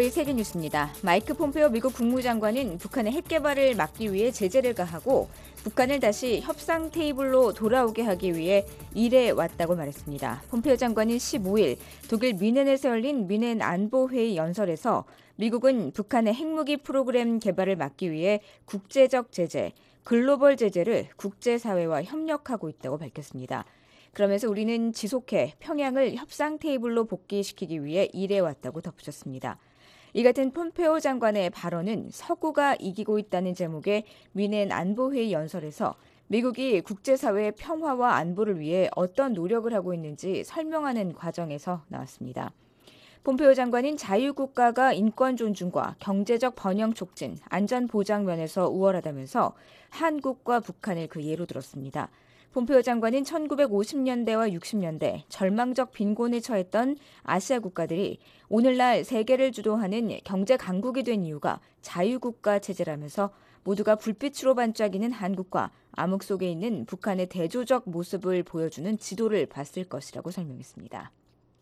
VOA 세계뉴스입니다. 마이크 폼페오 미국 국무장관은 북한의 핵 개발을 막기 위해 제재를 가하고 북한을 다시 협상 테이블로 돌아오게 하기 위해 일해 왔다고 말했습니다. 폼페오 장관은 15일 독일 뮌헨에서 열린 뮌헨 안보회의 연설에서 미국은 북한의 핵무기 프로그램 개발을 막기 위해 국제적 제재, 글로벌 제재를 국제사회와 협력하고 있다고 밝혔습니다. 그러면서 우리는 지속해 평양을 협상 테이블로 복귀시키기 위해 일해왔다고 덧붙였습니다. 이 같은 폼페오 장관의 발언은 서구가 이기고 있다는 제목의 뮌헨 안보회의 연설에서 미국이 국제사회의 평화와 안보를 위해 어떤 노력을 하고 있는지 설명하는 과정에서 나왔습니다. 폼페오 장관은 자유국가가 인권 존중과 경제적 번영 촉진, 안전 보장 면에서 우월하다면서 한국과 북한을 그 예로 들었습니다. 폼페오 장관은 1950년대와 60년대 절망적 빈곤에 처했던 아시아 국가들이 오늘날 세계를 주도하는 경제 강국이 된 이유가 자유국가 체제라면서 모두가 불빛으로 반짝이는 한국과 암흑 속에 있는 북한의 대조적 모습을 보여주는 지도를 봤을 것이라고 설명했습니다.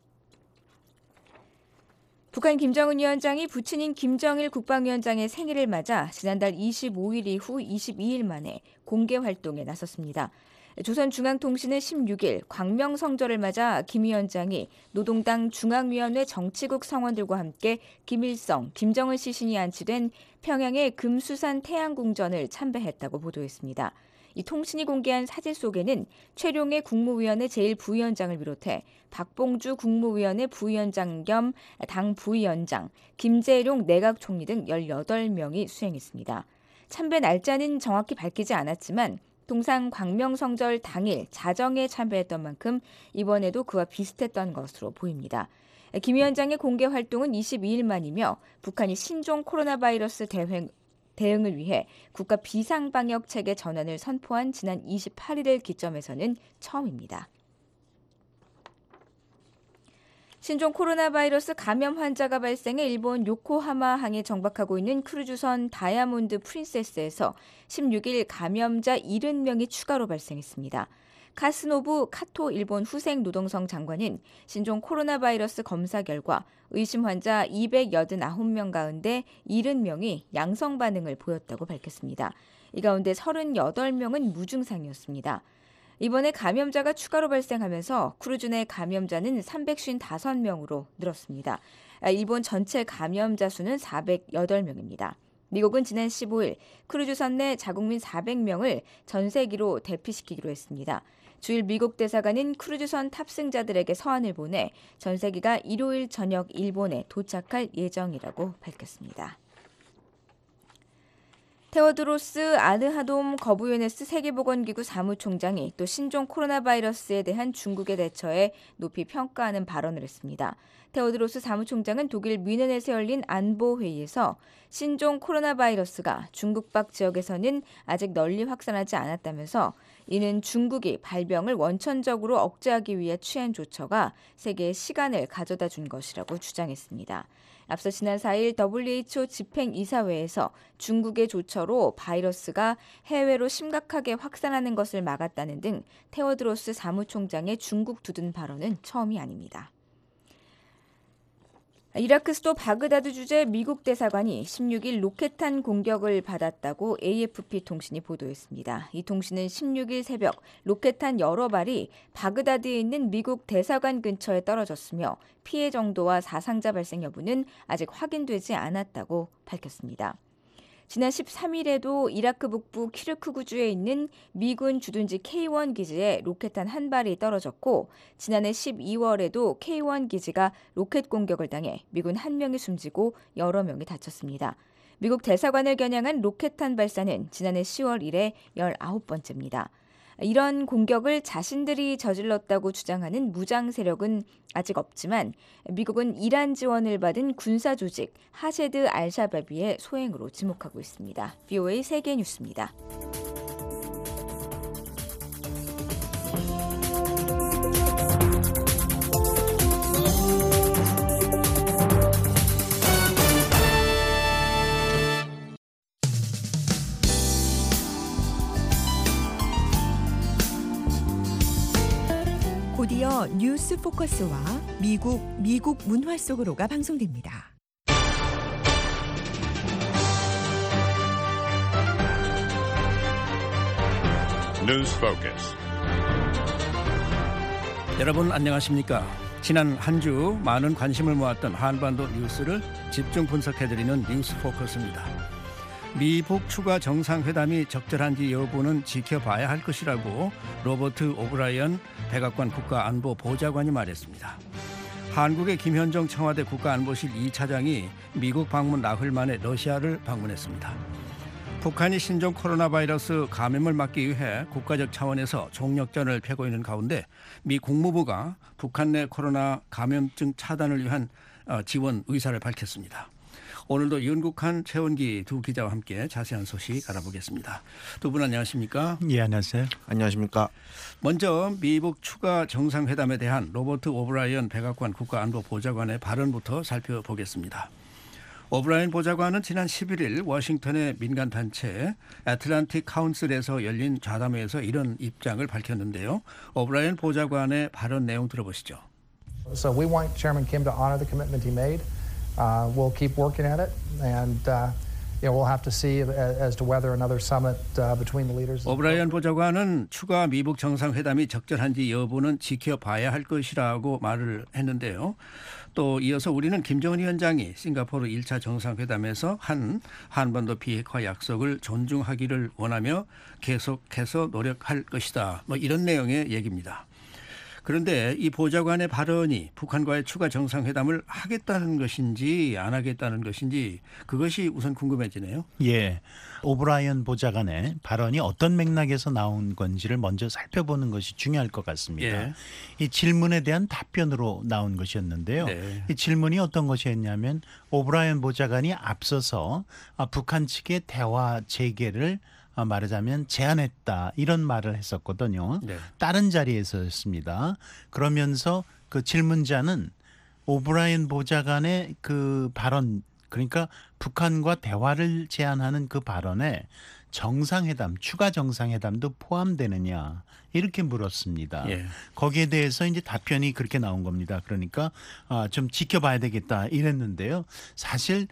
북한 김정은 위원장이 부친인 김정일 국방위원장의 생일을 맞아 지난달 25일 이후 22일 만에 공개 활동에 나섰습니다. 조선중앙통신은 16일 광명성절을 맞아 김 위원장이 노동당 중앙위원회 정치국 성원들과 함께 김일성, 김정은 시신이 안치된 평양의 금수산 태양궁전을 참배했다고 보도했습니다. 이 통신이 공개한 사진 속에는 최룡해 국무위원회 제1부위원장을 비롯해 박봉주 국무위원회 부위원장 겸 당 부위원장, 김재룡 내각총리 등 18명이 수행했습니다. 참배 날짜는 정확히 밝히지 않았지만 통상 광명성절 당일 자정에 참배했던 만큼 이번에도 그와 비슷했던 것으로 보입니다. 김 위원장의 공개 활동은 22일 만이며 북한이 신종 코로나 바이러스 대응을 위해 국가 비상방역 체계 전환을 선포한 지난 28일을 기점에서는 처음입니다. 신종 코로나 바이러스 감염 환자가 발생해 일본 요코하마항에 정박하고 있는 크루즈선 다이아몬드 프린세스에서 16일 감염자 70명이 추가로 발생했습니다. 카스노부 카토 일본 후생 노동성 장관은 신종 코로나 바이러스 검사 결과 의심 환자 289명 가운데 70명이 양성 반응을 보였다고 밝혔습니다. 이 가운데 38명은 무증상이었습니다. 이번에 감염자가 추가로 발생하면서 크루즈 내 감염자는 355명으로 늘었습니다. 일본 전체 감염자 수는 408명입니다. 미국은 지난 15일 크루즈선 내 자국민 400명을 전세기로 대피시키기로 했습니다. 주일 미국 대사관은 크루즈선 탑승자들에게 서한을 보내 전세기가 일요일 저녁 일본에 도착할 예정이라고 밝혔습니다. 테오드로스 아드하돔 거브유네스 세계보건기구 사무총장이 또 신종 코로나 바이러스에 대한 중국의 대처에 높이 평가하는 발언을 했습니다. 테오드로스 사무총장은 독일 뮌헨에서 열린 안보회의에서 신종 코로나 바이러스가 중국 밖 지역에서는 아직 널리 확산하지 않았다면서 이는 중국이 발병을 원천적으로 억제하기 위해 취한 조처가 세계에 시간을 가져다 준 것이라고 주장했습니다. 앞서 지난 4일 WHO 집행이사회에서 중국의 조처로 바이러스가 해외로 심각하게 확산하는 것을 막았다는 등 테오드로스 사무총장의 중국 두둔 발언은 처음이 아닙니다. 이라크 수도 바그다드 주재 미국 대사관이 16일 로켓탄 공격을 받았다고 AFP 통신이 보도했습니다. 이 통신은 16일 새벽 로켓탄 여러 발이 바그다드에 있는 미국 대사관 근처에 떨어졌으며 피해 정도와 사상자 발생 여부는 아직 확인되지 않았다고 밝혔습니다. 지난 13일에도 이라크 북부 키르크구주에 있는 미군 주둔지 K1 기지에 로켓탄 한 발이 떨어졌고 지난해 12월에도 K1 기지가 로켓 공격을 당해 미군 한 명이 숨지고 여러 명이 다쳤습니다. 미국 대사관을 겨냥한 로켓탄 발사는 지난해 10월 이래 19번째입니다. 이런 공격을 자신들이 저질렀다고 주장하는 무장 세력은 아직 없지만 미국은 이란 지원을 받은 군사 조직 하셰드 알샤바비의 소행으로 지목하고 있습니다. VOA 세계뉴스입니다. 곧이어 뉴스 포커스와 미국 문화 속으로가 방송됩니다. News Focus. 여러분 안녕하십니까? 지난 한 주 많은 관심을 모았던 한반도 뉴스를 집중 분석해드리는 뉴스 포커스입니다. 미북 추가 정상회담이 적절한지 여부는 지켜봐야 할 것이라고 로버트 오브라이언 백악관 국가안보 보좌관이 말했습니다. 한국의 김현정 청와대 국가안보실 2차장이 미국 방문 나흘 만에 러시아를 방문했습니다. 북한이 신종 코로나 바이러스 감염을 막기 위해 국가적 차원에서 총력전을 펴고 있는 가운데 미 국무부가 북한 내 코로나 감염증 차단을 위한 지원 의사를 밝혔습니다. 오늘도 윤국한, 최원기 두 기자와 함께 자세한 소식 알아보겠습니다. 두 분 안녕하십니까? 예, 안녕하세요. 안녕하십니까? 먼저 미북 추가 정상회담에 대한 로버트 오브라이언 백악관 국가안보보좌관의 발언부터 살펴보겠습니다. 오브라이언 보좌관은 지난 11일 워싱턴의 민간단체 애틀랜틱 카운슬에서 열린 좌담회에서 이런 입장을 밝혔는데요. 오브라이언 보좌관의 발언 내용 들어보시죠. So we want Chairman Kim to honor the commitment he made. We'll keep working at it, and we'll have to see as to whether another summit between the leaders. 오브라이언 보좌관은 추가 미북 정상회담이 적절한지 여부는 지켜봐야 할 것이라고 말을 했는데요. 또 이어서 우리는 김정은 위원장이 싱가포르 1차 정상회담에서 한 한반도 비핵화 약속을 존중하기를 원하며 계속해서 노력할 것이다. 이런 내용의 얘기입니다. 그런데 이 보좌관의 발언이 북한과의 추가 정상회담을 하겠다는 것인지 안 하겠다는 것인지 그것이 우선 궁금해지네요. 예, 오브라이언 보좌관의 발언이 어떤 맥락에서 나온 건지를 먼저 살펴보는 것이 중요할 것 같습니다. 예. 이 질문에 대한 답변으로 나온 것이었는데요. 네. 이 질문이 어떤 것이었냐면 오브라이언 보좌관이 앞서서 북한 측의 대화 재개를 말하자면 제안했다 이런 말을 했었거든요. 네. 다른 자리에서였습니다. 그러면서 그 질문자는 오브라이언 보좌관의 그 발언, 그러니까 북한과 대화를 제안하는 그 발언에 정상회담, 추가 정상회담도 포함되느냐 이렇게 물었습니다. 예. 거기에 대해서 이제 답변이 그렇게 나온 겁니다. 그러니까 좀 지켜봐야 되겠다 이랬는데요. 사실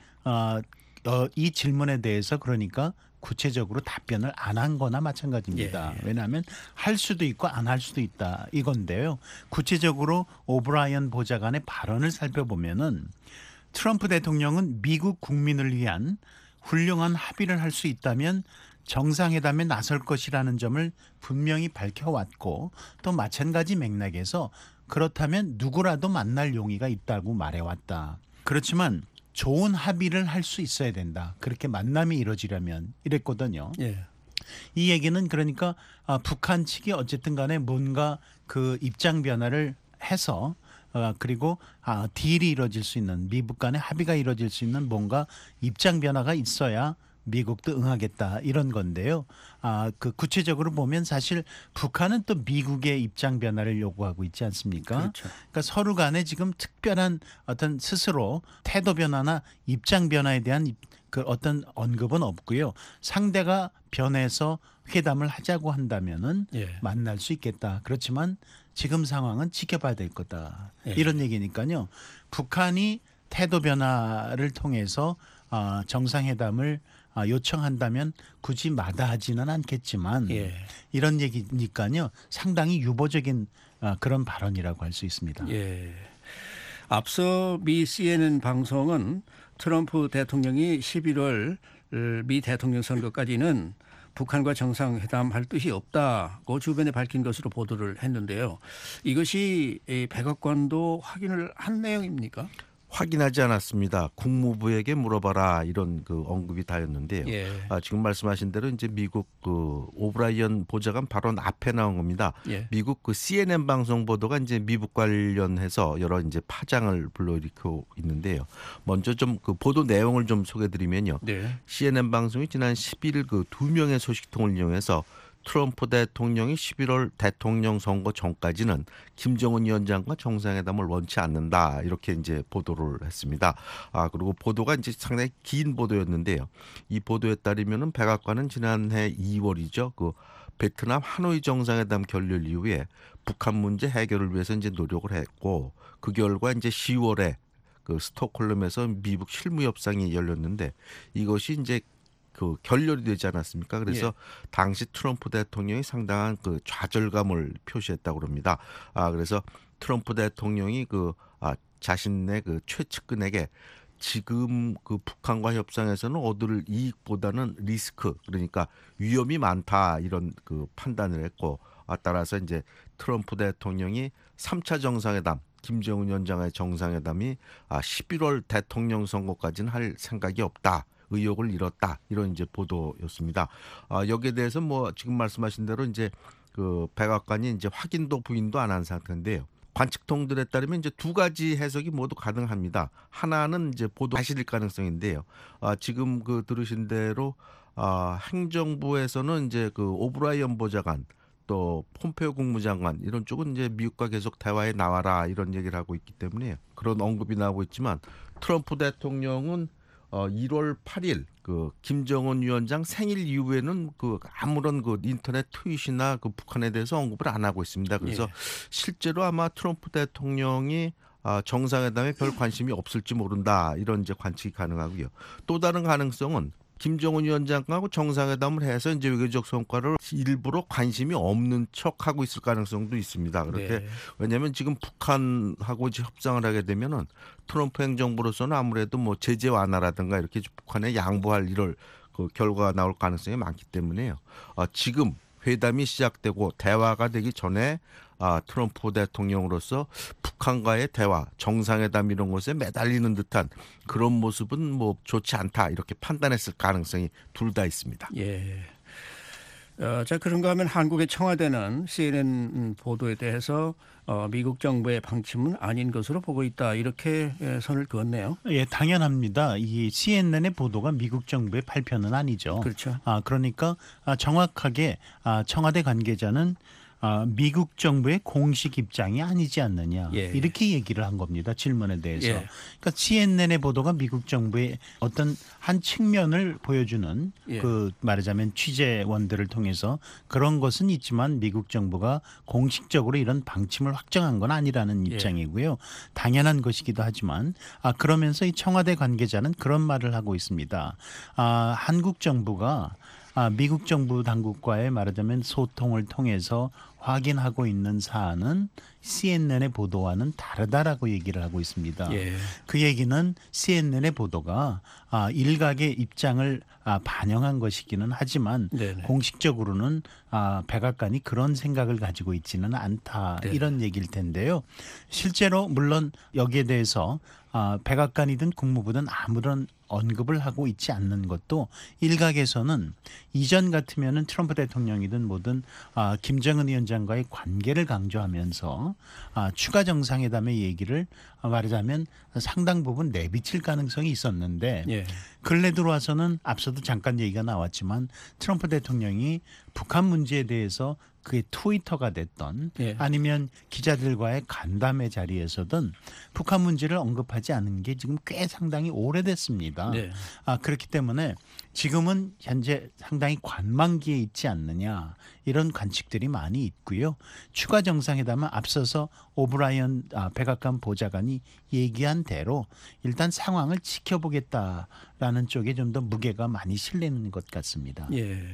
이 질문에 대해서 그러니까 구체적으로 답변을 안 한 거나 마찬가지입니다. 예. 왜냐하면 할 수도 있고 안 할 수도 있다 이건데요. 구체적으로 오브라이언 보좌관의 발언을 살펴보면은 트럼프 대통령은 미국 국민을 위한 훌륭한 합의를 할 수 있다면 정상회담에 나설 것이라는 점을 분명히 밝혀왔고 또 마찬가지 맥락에서 그렇다면 누구라도 만날 용의가 있다고 말해왔다. 그렇지만 좋은 합의를 할 수 있어야 된다. 그렇게 만남이 이루어지려면 이랬거든요. 예. 이 얘기는 그러니까 북한 측이 어쨌든 간에 뭔가 그 입장 변화를 해서 그리고 딜이 이루어질 수 있는 미북 간의 합의가 이루어질 수 있는 뭔가 입장 변화가 있어야 미국도 응하겠다 이런 건데요. 그 구체적으로 보면 사실 북한은 또 미국의 입장 변화를 요구하고 있지 않습니까? 그렇죠. 그러니까 서로 간에 지금 특별한 어떤 스스로 태도 변화나 입장 변화에 대한 그 어떤 언급은 없고요. 상대가 변해서 회담을 하자고 한다면은 예. 만날 수 있겠다. 그렇지만 지금 상황은 지켜봐야 될 거다. 예. 이런 얘기니까요. 북한이 태도 변화를 통해서 정상회담을 요청한다면 굳이 마다하지는 않겠지만 예. 이런 얘기니까요. 상당히 유보적인 그런 발언이라고 할 수 있습니다. 예. 앞서 미 CNN 방송은 트럼프 대통령이 11월 미 대통령 선거까지는 북한과 정상회담할 뜻이 없다고 주변에 밝힌 것으로 보도를 했는데요. 이것이 백악관도 확인을 한 내용입니까? 확인하지 않았습니다. 국무부에게 물어봐라 이런 그 언급이 다였는데요. 예. 지금 말씀하신 대로 이제 미국 그 오브라이언 보좌관 발언 앞에 나온 겁니다. 예. 미국 그 CNN 방송 보도가 이제 미국 관련해서 여러 이제 파장을 불러일으키고 있는데요. 먼저 좀 그 보도 내용을 좀 소개드리면요. 네. CNN 방송이 지난 10일 그 2명의 소식통을 이용해서 트럼프 대통령이 11월 대통령 선거 전까지는 김정은 위원장과 정상회담을 원치 않는다 이렇게 이제 보도를 했습니다. 그리고 보도가 이제 상당히 긴 보도였는데요. 이 보도에 따르면은 백악관은 지난해 2월이죠. 그 베트남 하노이 정상회담 결렬 이후에 북한 문제 해결을 위해서 이제 노력을 했고 그 결과 이제 10월에 그 스톡홀름에서 미북 실무 협상이 열렸는데 이것이 이제 그 결렬이 되지 않았습니까? 그래서 당시 트럼프 대통령이 상당한 그 좌절감을 표시했다고 합니다. 그래서 트럼프 대통령이 자신의 그 최측근에게 지금 그 북한과 협상에서는 얻을 이익보다는 리스크, 그러니까 위험이 많다, 이런 그 판단을 했고, 따라서 이제 트럼프 대통령이 3차 정상회담, 김정은 위원장의 정상회담이 11월 대통령 선거까지는 할 생각이 없다, 의욕을 잃었다, 이런 이제 보도였습니다. 여기에 대해서 뭐 지금 말씀하신 대로 이제 그 백악관이 이제 확인도 부인도 안 한 상태인데요. 관측통들에 따르면 이제 두 가지 해석이 모두 가능합니다. 하나는 이제 보도 사실일 가능성인데요. 지금 그 들으신 대로 행정부에서는 이제 그 오브라이언 보좌관, 또 폼페오 국무장관, 이런 쪽은 이제 미국과 계속 대화에 나와라, 이런 얘기를 하고 있기 때문에 그런 언급이 나오고 있지만, 트럼프 대통령은 1월 8일 그 김정은 위원장 생일 이후에는 그 아무런 그 인터넷 트윗이나 그 북한에 대해서 언급을 안 하고 있습니다. 그래서 실제로 아마 트럼프 대통령이 정상회담에 별 관심이 없을지 모른다, 이런 이제 관측이 가능하고요. 또 다른 가능성은 김정은 위원장하고 정상회담을 해서 이제 외교적 성과를 일부러 관심이 없는 척하고 있을 가능성도 있습니다. 그렇게 왜냐하면 지금 북한하고 이제 협상을 하게 되면은 트럼프 행정부로서는 아무래도 뭐 제재 완화라든가 이렇게 북한에 양보할 이럴 그 결과가 나올 가능성이 많기 때문에요. 지금 회담이 시작되고 대화가 되기 전에 트럼프 대통령으로서 북한과의 대화, 정상회담 이런 것에 매달리는 듯한 그런 모습은 뭐 좋지 않다, 이렇게 판단했을 가능성이 둘 다 있습니다. 자, 그런가 하면 한국의 청와대는 CNN 보도에 대해서 미국 정부의 방침은 아닌 것으로 보고 있다, 이렇게 선을 그었네요. 당연합니다. 이 CNN의 보도가 미국 정부의 발표는 아니죠. 그렇죠. 그러니까 정확하게 청와대 관계자는 미국 정부의 공식 입장이 아니지 않느냐, 이렇게 얘기를 한 겁니다. 질문에 대해서. 그러니까 CNN의 보도가 미국 정부의 어떤 한 측면을 보여주는 그 말하자면 취재원들을 통해서 그런 것은 있지만 미국 정부가 공식적으로 이런 방침을 확정한 건 아니라는 입장이고요. 당연한 것이기도 하지만 그러면서 이 청와대 관계자는 그런 말을 하고 있습니다. 한국 정부가 미국 정부 당국과의 말하자면 소통을 통해서 확인하고 있는 사안은 CNN의 보도와는 다르다라고 얘기를 하고 있습니다. 그 얘기는 CNN의 보도가 일각의 입장을 반영한 것이기는 하지만 공식적으로는 백악관이 그런 생각을 가지고 있지는 않다, 이런 얘기일 텐데요. 실제로 물론 여기에 대해서 백악관이든 국무부든 아무런 언급을 하고 있지 않는 것도, 일각에서는 이전 같으면은 트럼프 대통령이든 뭐든 김정은 위원장과의 관계를 강조하면서 추가 정상회담의 얘기를 말하자면 상당 부분 내비칠 가능성이 있었는데, 근래 들어와서는 앞서도 잠깐 얘기가 나왔지만 트럼프 대통령이 북한 문제에 대해서 그게 트위터가 됐던 아니면 기자들과의 간담회 자리에서든 북한 문제를 언급하지 않은 게 지금 꽤 상당히 오래됐습니다. 그렇기 때문에 지금은 현재 상당히 관망기에 있지 않느냐, 이런 관측들이 많이 있고요. 추가 정상회담은 앞서서 오브라이언 백악관 보좌관이 얘기한 대로 일단 상황을 지켜보겠다라는 쪽에 좀 더 무게가 많이 실리는 것 같습니다.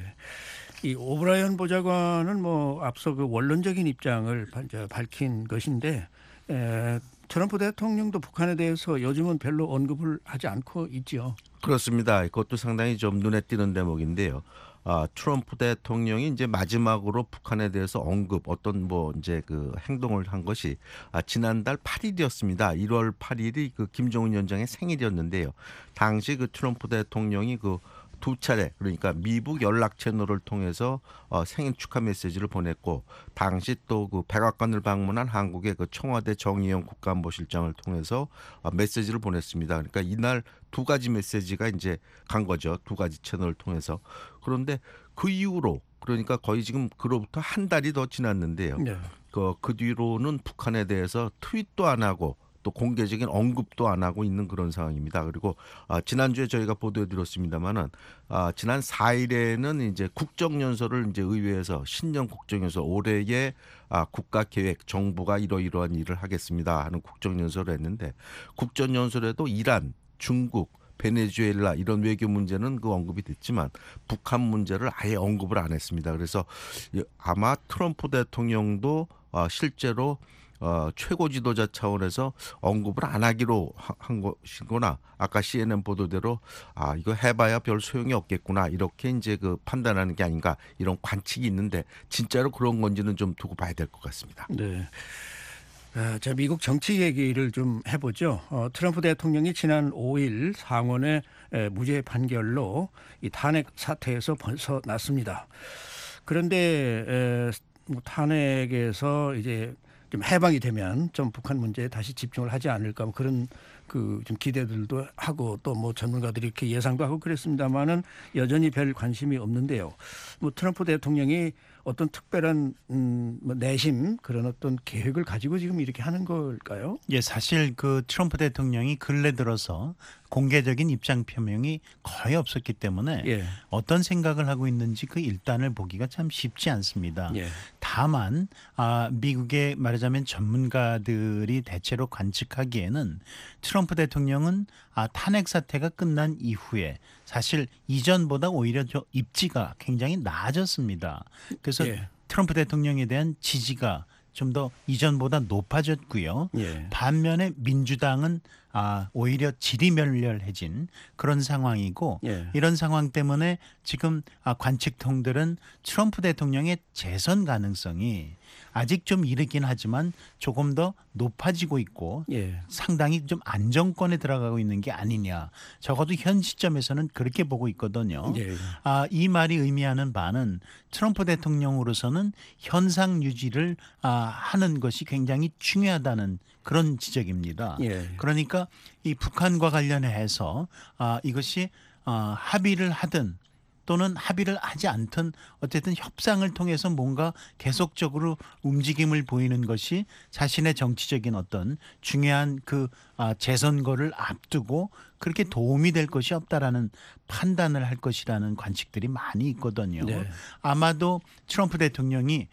이 오브라이언 보좌관은 뭐 앞서 그 원론적인 입장을 밝힌 것인데, 트럼프 대통령도 북한에 대해서 요즘은 별로 언급을 하지 않고 있죠. 그렇습니다. 그것도 상당히 좀 눈에 띄는 대목인데요. 트럼프 대통령이 이제 마지막으로 북한에 대해서 언급, 어떤 뭐 이제 그 행동을 한 것이 지난달 8일이었습니다. 1월 8일이 그 김정은 위원장의 생일이었는데요. 당시 그 트럼프 대통령이 그 두 차례, 그러니까 미국 연락 채널을 통해서 생일 축하 메시지를 보냈고, 당시 또 그 백악관을 방문한 한국의 그 청와대 정의용 국가안보실장을 통해서 메시지를 보냈습니다. 그러니까 이날 두 가지 메시지가 이제 간 거죠. 두 가지 채널을 통해서. 그런데 그 이후로, 그러니까 거의 지금 그로부터 한 달이 더 지났는데요. 그 뒤로는 북한에 대해서 트윗도 안 하고 또 공개적인 언급도 안 하고 있는 그런 상황입니다. 그리고 지난주에 저희가 보도해드렸습니다만은 지난 4일에는 이제 국정연설을 이제 의회에서 신년 국정연설, 올해의 국가계획, 정부가 이러이러한 일을 하겠습니다 하는 국정연설을 했는데, 국정연설에도 이란, 중국, 베네수엘라 이런 외교 문제는 그 언급이 됐지만 북한 문제를 아예 언급을 안 했습니다. 그래서 아마 트럼프 대통령도 실제로 최고 지도자 차원에서 언급을 안 하기로 한 것이거나 아까 CNN 보도대로 이거 해봐야 별 소용이 없겠구나 이렇게 이제 그 판단하는 게 아닌가 이런 관측이 있는데 진짜로 그런 건지는 좀 두고 봐야 될 것 같습니다. 네. 자, 미국 정치 얘기를 좀 해보죠. 트럼프 대통령이 지난 5일 상원의 무죄 판결로 이 탄핵 사태에서 벗어났습니다. 그런데 탄핵에서 이제 좀 해방이 되면 좀 북한 문제에 다시 집중을 하지 않을까 뭐 그런 그 좀 기대들도 하고 또 뭐 전문가들이 이렇게 예상도 하고 그랬습니다만은 여전히 별 관심이 없는데요. 뭐 트럼프 대통령이 어떤 특별한 뭐 내심 그런 어떤 계획을 가지고 지금 이렇게 하는 걸까요? 예, 사실 그 트럼프 대통령이 근래 들어서 공개적인 입장 표명이 거의 없었기 때문에 예. 어떤 생각을 하고 있는지 그 일단을 보기가 참 쉽지 않습니다. 예. 다만 미국의 말하자면 전문가들이 대체로 관측하기에는 트럼프 대통령은 탄핵 사태가 끝난 이후에 사실 이전보다 오히려 저 입지가 굉장히 나아졌습니다. 그래서 예. 트럼프 대통령에 대한 지지가 좀 더 이전보다 높아졌고요. 예. 반면에 민주당은 오히려 지리멸렬해진 그런 상황이고 예. 이런 상황 때문에 지금 관측통들은 트럼프 대통령의 재선 가능성이 아직 좀 이르긴 하지만 조금 더 높아지고 있고 예. 상당히 좀 안정권에 들어가고 있는 게 아니냐. 적어도 현 시점에서는 그렇게 보고 있거든요. 예. 이 말이 의미하는 바는 트럼프 대통령으로서는 현상 유지를 하는 것이 굉장히 중요하다는 그런 지적입니다. 예. 그러니까 이 북한과 관련해서 이것이 합의를 하든 또는 합의를 하지 않든 어쨌든 협상을 통해서 뭔가 계속적으로 움직임을 보이는 것이 자신의 정치적인 어떤 중요한 그 재선거를 앞두고 그렇게 도움이 될 것이 없다라는 판단을 할 것이라는 관측들이 많이 있거든요. 네. 아마도 트럼프 대통령이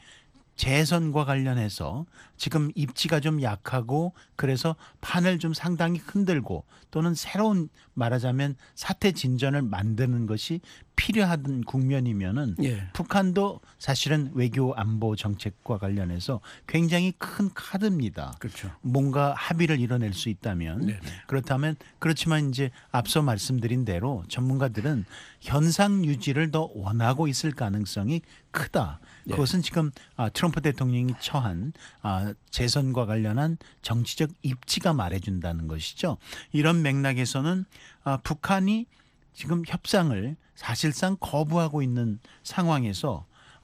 재선과 관련해서 지금 입지가 좀 약하고 그래서 판을 좀 상당히 흔들고 또는 새로운 말하자면 사태 진전을 만드는 것이 필요한 국면이면은 예. 북한도 사실은 외교 안보 정책과 관련해서 굉장히 큰 카드입니다. 그렇죠. 뭔가 합의를 이뤄낼 수 있다면 네네. 그렇다면 그렇지만 이제 앞서 말씀드린 대로 전문가들은 현상 유지를 더 원하고 있을 가능성이 크다. 네. 그것은 지금 트럼프 대통령이 처한 재선과 관련한 정치적 입지가 말해준다는 것이죠. 이런 맥락에서는 북한이 지금 협상을 사실상 거부하고 있는 상황에서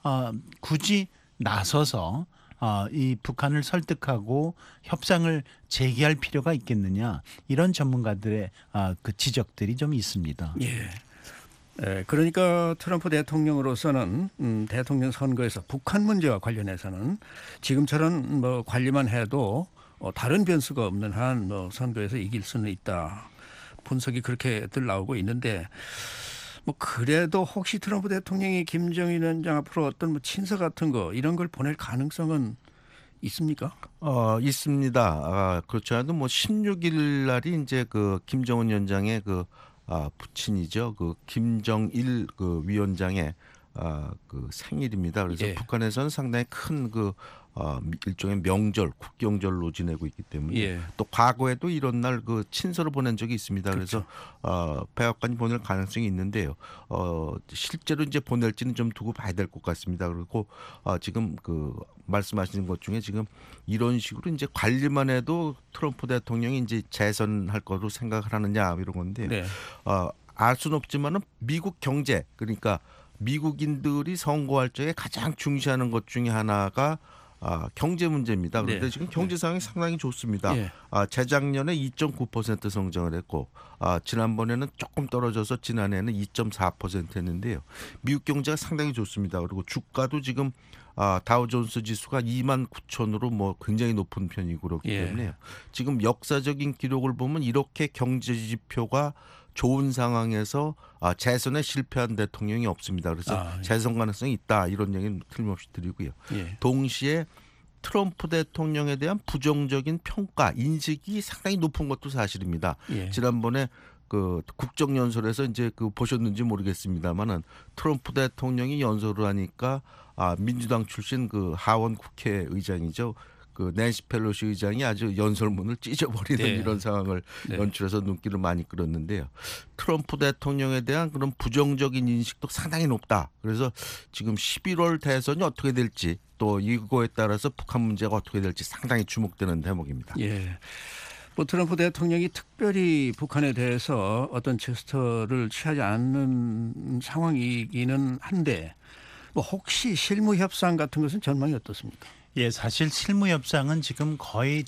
굳이 나서서 이 북한을 설득하고 협상을 재개할 필요가 있겠느냐 이런 전문가들의 그 지적들이 좀 있습니다. 예. 그러니까 트럼프 대통령으로서는 대통령 선거에서 북한 문제와 관련해서는 지금처럼 뭐 관리만 해도 다른 변수가 없는 한 뭐 선거에서 이길 수는 있다. 분석이 그렇게들 나오고 있는데 뭐 그래도 혹시 트럼프 대통령이 김정일 위원장 앞으로 어떤 뭐 친서 같은 거 이런 걸 보낼 가능성은 있습니까? 있습니다. 그렇지 않아도 뭐 16일 날이 이제 그 김정은 위원장의 그 부친이죠. 그 김정일 그 위원장의 그 생일입니다. 그래서 예. 북한에서는 상당히 큰 그 일종의 명절, 국경절로 지내고 있기 때문에 예. 또 과거에도 이런 날 그 친서를 보낸 적이 있습니다. 그래서 백악관이 보낼 가능성이 있는데요. 실제로 이제 보낼지는 좀 두고 봐야 될 것 같습니다. 그리고 지금 그 말씀하시는 것 중에 지금 이런 식으로 이제 관리만 해도 트럼프 대통령이 이제 재선할 거로 생각을 하느냐 이런 건데 네. 알 수는 없지만은 미국 경제 그러니까 미국인들이 선거할 적에 가장 중시하는 것 중에 하나가 경제 문제입니다. 그런데 네. 지금 경제 상황이 상당히 좋습니다. 예. 재작년에 2.9% 성장을 했고 지난번에는 조금 떨어져서 지난해에는 2.4% 했는데요. 미국 경제가 상당히 좋습니다. 그리고 주가도 지금 다우존스 지수가 29,000으로 뭐 굉장히 높은 편이고 그렇기 예. 때문에 지금 역사적인 기록을 보면 이렇게 경제 지표가 좋은 상황에서 재선에 실패한 대통령이 없습니다. 그래서 예. 재선 가능성이 있다 이런 얘기는 틀림없이 드리고요. 예. 동시에 트럼프 대통령에 대한 부정적인 평가 인식이 상당히 높은 것도 사실입니다. 예. 지난번에 그 국정연설에서 이제 그 보셨는지 모르겠습니다만은 트럼프 대통령이 연설을 하니까 민주당 출신 그 하원 국회의장이죠. 그 낸시 펠로시 의장이 아주 연설문을 찢어버리는 네. 이런 상황을 네. 연출해서 눈길을 많이 끌었는데요. 트럼프 대통령에 대한 그런 부정적인 인식도 상당히 높다. 그래서 지금 11월 대선이 어떻게 될지 또 이거에 따라서 북한 문제가 어떻게 될지 상당히 주목되는 대목입니다. 예. 뭐 트럼프 대통령이 특별히 북한에 대해서 어떤 제스처를 취하지 않는 상황이기는 한데 뭐 혹시 실무 협상 같은 것은 전망이 어떻습니까? 예, 사실 실무 협상은 지금 거의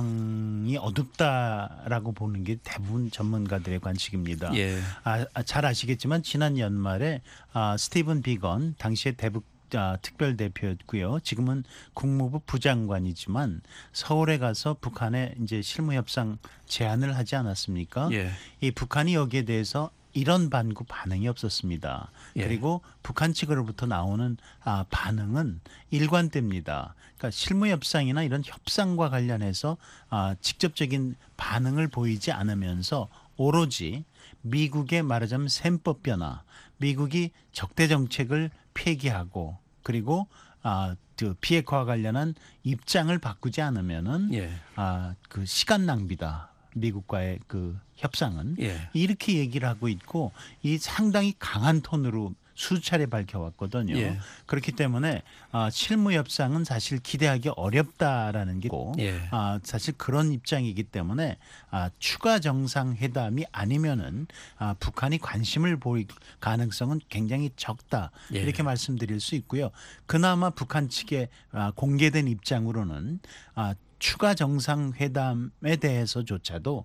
전망이 어둡다라고 보는 게 대부분 전문가들의 관측입니다. 예. 잘 아시겠지만 지난 연말에 스티븐 비건 당시에 대북 특별 대표였고요. 지금은 국무부 부장관이지만 서울에 가서 북한에 이제 실무 협상 제안을 하지 않았습니까? 예. 이 북한이 여기에 대해서 이런 반응이 없었습니다. 예. 그리고 북한 측으로부터 나오는 반응은 일관됩니다. 그러니까 실무 협상이나 이런 협상과 관련해서 직접적인 반응을 보이지 않으면서 오로지 미국의 말하자면 셈법 변화, 미국이 적대 정책을 폐기하고 그리고 그 비핵화와 관련한 입장을 바꾸지 않으면은 예. 그 시간 낭비다. 미국과의 그 협상은 예. 이렇게 얘기를 하고 있고 이 상당히 강한 톤으로 수차례 밝혀왔거든요. 예. 그렇기 때문에 실무 협상은 사실 기대하기 어렵다라는 게고 예. 사실 그런 입장이기 때문에 추가 정상회담이 아니면은 북한이 관심을 보일 가능성은 굉장히 적다 예. 이렇게 말씀드릴 수 있고요. 그나마 북한 측의 공개된 입장으로는 추가 정상회담에 대해서조차도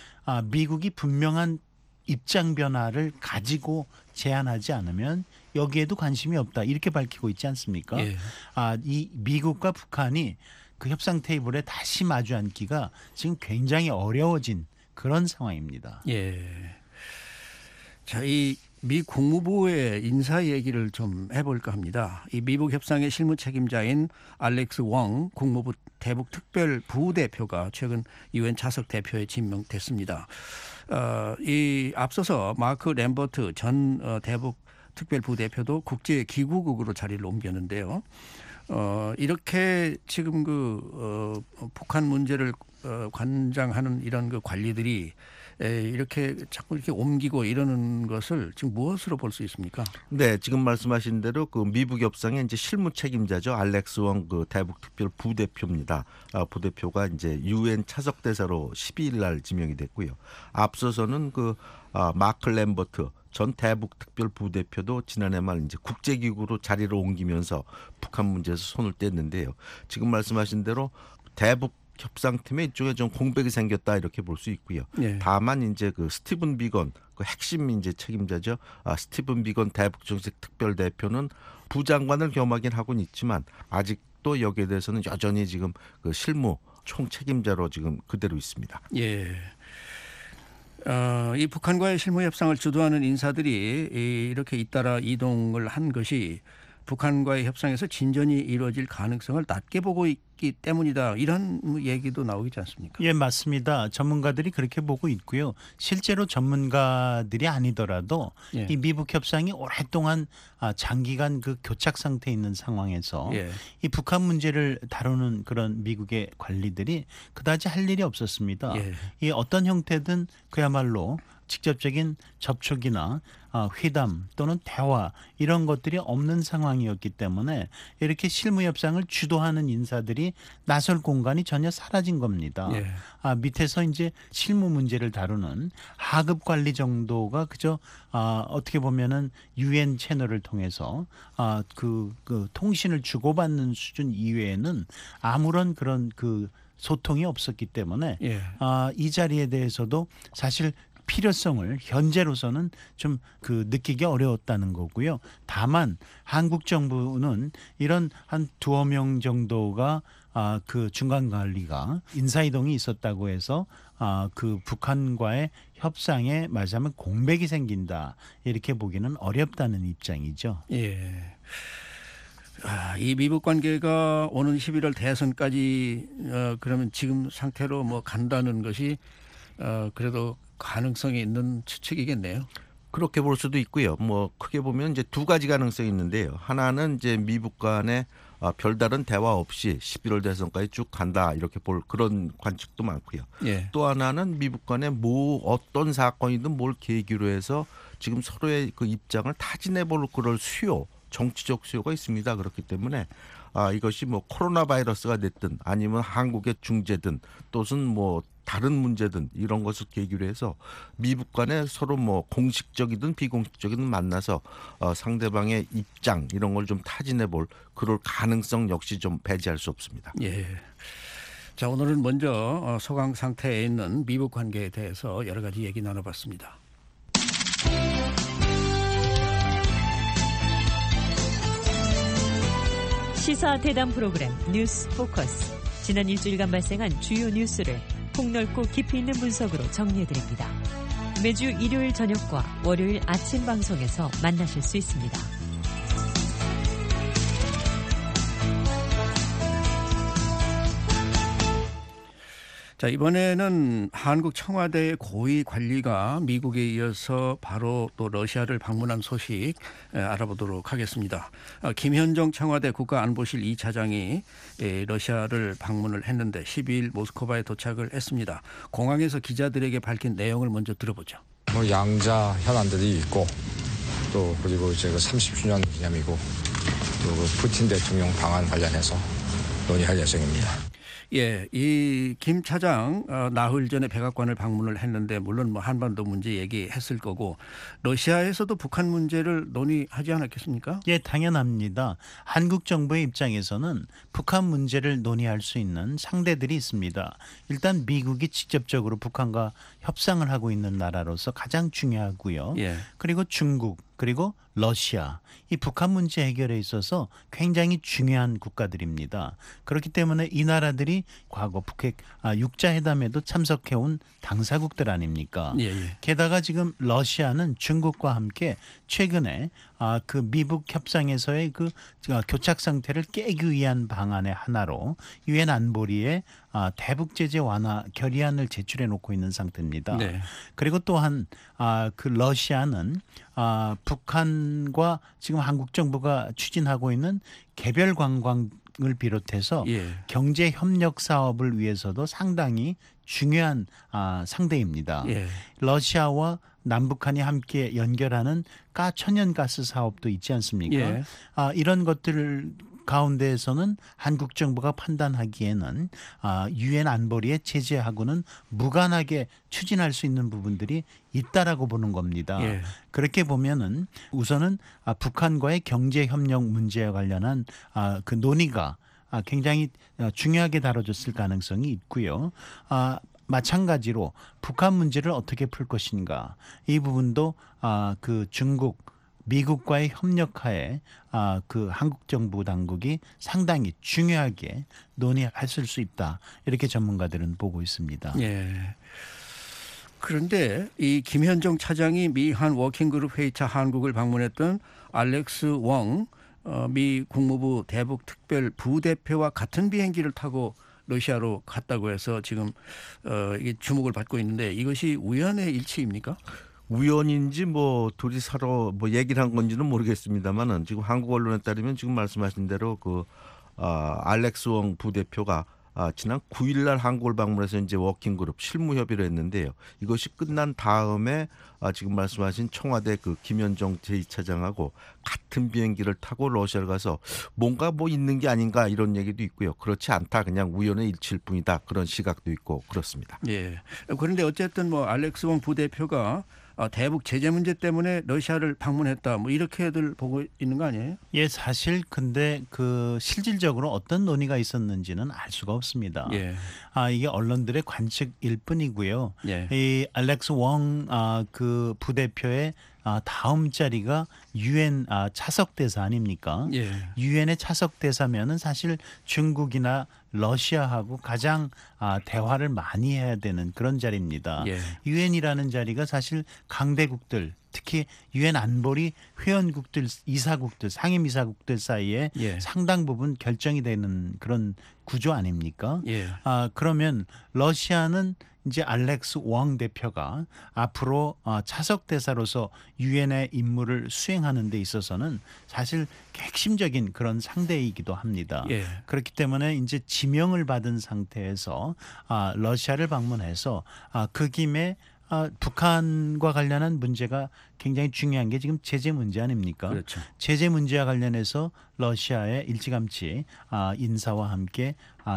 미국이 분명한 입장 변화를 가지고 제안하지 않으면 여기에도 관심이 없다 이렇게 밝히고 있지 않습니까? 예. 이 미국과 북한이 그 협상 테이블에 다시 마주 앉기가 지금 굉장히 어려워진 그런 상황입니다. 예. 자, 이 미 국무부의 인사 얘기를 좀 해볼까 합니다. 이 미북 협상의 실무 책임자인 알렉스 웡 국무부 대북 특별 부대표가 최근 유엔 차석 대표에 지명됐습니다. 이 앞서서 마크 램버트 전 대북 특별 부대표도 국제기구국으로 자리를 옮겼는데요. 이렇게 지금 북한 문제를 관장하는 이런 그 관리들이 이렇게 자꾸 이렇게 옮기고 이러는 것을 지금 무엇으로 볼 수 있습니까? 네, 지금 말씀하신 대로 그 미북 협상의 이제 실무 책임자죠. 알렉스 웡 그 대북 특별 부대표입니다. 부대표가 이제 유엔 차석 대사로 12일 날 지명이 됐고요. 앞서서는 마크 램버트 전 대북 특별 부대표도 지난해 말 이제 국제기구로 자리를 옮기면서 북한 문제에서 손을 뗐는데요. 지금 말씀하신 대로 대북 협상팀에 이쪽에 좀 공백이 생겼다 이렇게 볼 수 있고요. 예. 다만 이제 그 스티븐 비건 그 핵심 이제 책임자죠. 스티븐 비건 대북 정책 특별 대표는 부장관을 겸하긴 하고는 있지만 아직도 여기에 대해서는 여전히 지금 그 실무 총 책임자로 지금 그대로 있습니다. 예. 이 북한과의 실무 협상을 주도하는 인사들이 이렇게 잇따라 이동을 한 것이 북한과의 협상에서 진전이 이루어질 가능성을 낮게 보고 있기 때문이다. 이런 얘기도 나오지 않습니까? 예, 맞습니다. 전문가들이 그렇게 보고 있고요. 실제로 전문가들이 아니더라도 예. 이 미북 협상이 오랫동안 장기간 그 교착 상태에 있는 상황에서 예. 이 북한 문제를 다루는 그런 미국의 관리들이 그다지 할 일이 없었습니다. 예. 이 어떤 형태든 그야말로 직접적인 접촉이나 회담 또는 대화 이런 것들이 없는 상황이었기 때문에 이렇게 실무 협상을 주도하는 인사들이 나설 공간이 전혀 사라진 겁니다. 예. 밑에서 이제 실무 문제를 다루는 하급 관리 정도가 그저 어떻게 보면은 유엔 채널을 통해서 그 통신을 주고받는 수준 이외에는 아무런 그런 그 소통이 없었기 때문에 예. 이 자리에 대해서도 사실 필요성을 현재로서는 좀 느끼기 어려웠다는 거고요. 다만 한국 정부는 이런 한 두어 명 정도가 그 중간 관리가 인사 이동이 있었다고 해서 그 북한과의 협상에 말하자면 공백이 생긴다 이렇게 보기는 어렵다는 입장이죠. 예. 이 미북 관계가 오는 11월 대선까지 그러면 지금 상태로 뭐 간다는 것이 그래도 가능성이 있는 추측이겠네요. 그렇게 볼 수도 있고요. 뭐 크게 보면 이제 두 가지 가능성이 있는데요. 하나는 이제 미국 간의 별다른 대화 없이 11월 대선까지 쭉 간다 이렇게 볼 그런 관측도 많고요. 예. 또 하나는 미국 간에 뭐 어떤 사건이든 뭘 계기로 해서 지금 서로의 그 입장을 타진해 볼 그럴 수요, 정치적 수요가 있습니다. 그렇기 때문에 이것이 뭐 코로나 바이러스가 됐든 아니면 한국의 중재든 또는 뭐 다른 문제든 이런 것을 계기로 해서 미국 간에 서로 뭐 공식적이든 비공식적이든 만나서 상대방의 입장 이런 걸 좀 타진해 볼 그럴 가능성 역시 좀 배제할 수 없습니다. 예. 자, 오늘은 먼저 소강 상태에 있는 미국 관계에 대해서 여러 가지 얘기 나눠봤습니다. 시사 대담 프로그램 뉴스 포커스. 지난 일주일간 발생한 주요 뉴스를 폭넓고 깊이 있는 분석으로 정리해드립니다. 매주 일요일 저녁과 월요일 아침 방송에서 만나실 수 있습니다. 자, 이번에는 한국 청와대 고위 관리가 미국에 이어서 바로 또 러시아를 방문한 소식 알아보도록 하겠습니다. 김현정 청와대 국가안보실 2차장이 러시아를 방문을 했는데 12일 모스크바에 도착을 했습니다. 공항에서 기자들에게 밝힌 내용을 먼저 들어보죠. 뭐 양자 현안들이 있고 또 그리고 이제 30주년 기념이고 또 그 푸틴 대통령 방한 관련해서 논의할 예정입니다. 예, 이 김 차장 나흘 전에 백악관을 방문을 했는데 물론 뭐 한반도 문제 얘기했을 거고 러시아에서도 북한 문제를 논의하지 않았겠습니까? 예, 당연합니다. 한국 정부의 입장에서는 북한 문제를 논의할 수 있는 상대들이 있습니다. 일단 미국이 직접적으로 북한과 협상을 하고 있는 나라로서 가장 중요하고요. 예. 그리고 중국, 그리고 러시아, 이 북한 문제 해결에 있어서 굉장히 중요한 국가들입니다. 그렇기 때문에 이 나라들이 과거 북핵 육자회담에도 참석해온 당사국들 아닙니까? 예, 예. 게다가 지금 러시아는 중국과 함께 최근에 그 미북 협상에서의 그 교착 상태를 깨기 위한 방안의 하나로 유엔 안보리에 대북 제재 완화 결의안을 제출해 놓고 있는 상태입니다. 네. 그리고 또한 그 러시아는 북한과 지금 한국 정부가 추진하고 있는 개별 관광을 비롯해서 예. 경제 협력 사업을 위해서도 상당히 중요한 상대입니다. 예. 러시아와 남북한이 함께 연결하는 천연가스 사업도 있지 않습니까? 예. 이런 것들 가운데에서는 한국 정부가 판단하기에는 유엔 안보리의 제재하고는 무관하게 추진할 수 있는 부분들이 있다라고 보는 겁니다. 예. 그렇게 보면은 우선은 북한과의 경제 협력 문제와 관련한 그 논의가 굉장히 중요하게 다뤄졌을 가능성이 있고요. 마찬가지로 북한 문제를 어떻게 풀 것인가 이 부분도 그 중국 미국과의 협력하에 그 한국 정부 당국이 상당히 중요하게 논의했을 수 있다. 이렇게 전문가들은 보고 있습니다. 예. 그런데 이 김현정 차장이 미 한 워킹그룹 회의차 한국을 방문했던 알렉스 웡 미 국무부 대북 특별 부대표와 같은 비행기를 타고 러시아로 갔다고 해서 지금 이게 주목을 받고 있는데 이것이 우연의 일치입니까? 우연인지 뭐 둘이 서로 뭐 얘기를 한 건지는 모르겠습니다만은 지금 한국 언론에 따르면 지금 말씀하신 대로 그 알렉스 웡 부대표가 지난 9일 날 한국을 방문해서 이제 워킹그룹 실무 협의를 했는데요. 이것이 끝난 다음에 지금 말씀하신 청와대 그 김현정 제2차장하고 같은 비행기를 타고 러시아를 가서 뭔가 뭐 있는 게 아닌가 이런 얘기도 있고요. 그렇지 않다. 그냥 우연의 일치일 뿐이다. 그런 시각도 있고 그렇습니다. 예. 그런데 어쨌든 뭐 알렉스 웡 부대표가 대북 제재 문제 때문에 러시아를 방문했다. 뭐 이렇게들 보고 있는 거 아니에요? 예, 사실 근데 그 실질적으로 어떤 논의가 있었는지는 알 수가 없습니다. 예. 이게 언론들의 관측일 뿐이고요. 예. 이 알렉스 웡 그 부대표의 다음 자리가 유엔 차석 대사 아닙니까? 예. 유엔의 차석 대사면은 사실 중국이나 러시아하고 가장 대화를 많이 해야 되는 그런 자리입니다. 예. 유엔이라는 자리가 사실 강대국들 특히 유엔 안보리 회원국들, 이사국들, 상임이사국들 사이에 예. 상당 부분 결정이 되는 그런 구조 아닙니까? 예. 그러면 러시아는 이제 알렉스 왕 대표가 앞으로 차석 대사로서 유엔의 임무를 수행하는 데 있어서는 사실 핵심적인 그런 상대이기도 합니다. 예. 그렇기 때문에 이제 지명을 받은 상태에서 러시아를 방문해서 그 김에 북한과 관련한 문제가 굉장히 중요한 게 지금 제재 문제 아닙니까? 그렇죠. 제재 문제와 관련해서 러시아에 일찌감치 인사와 함께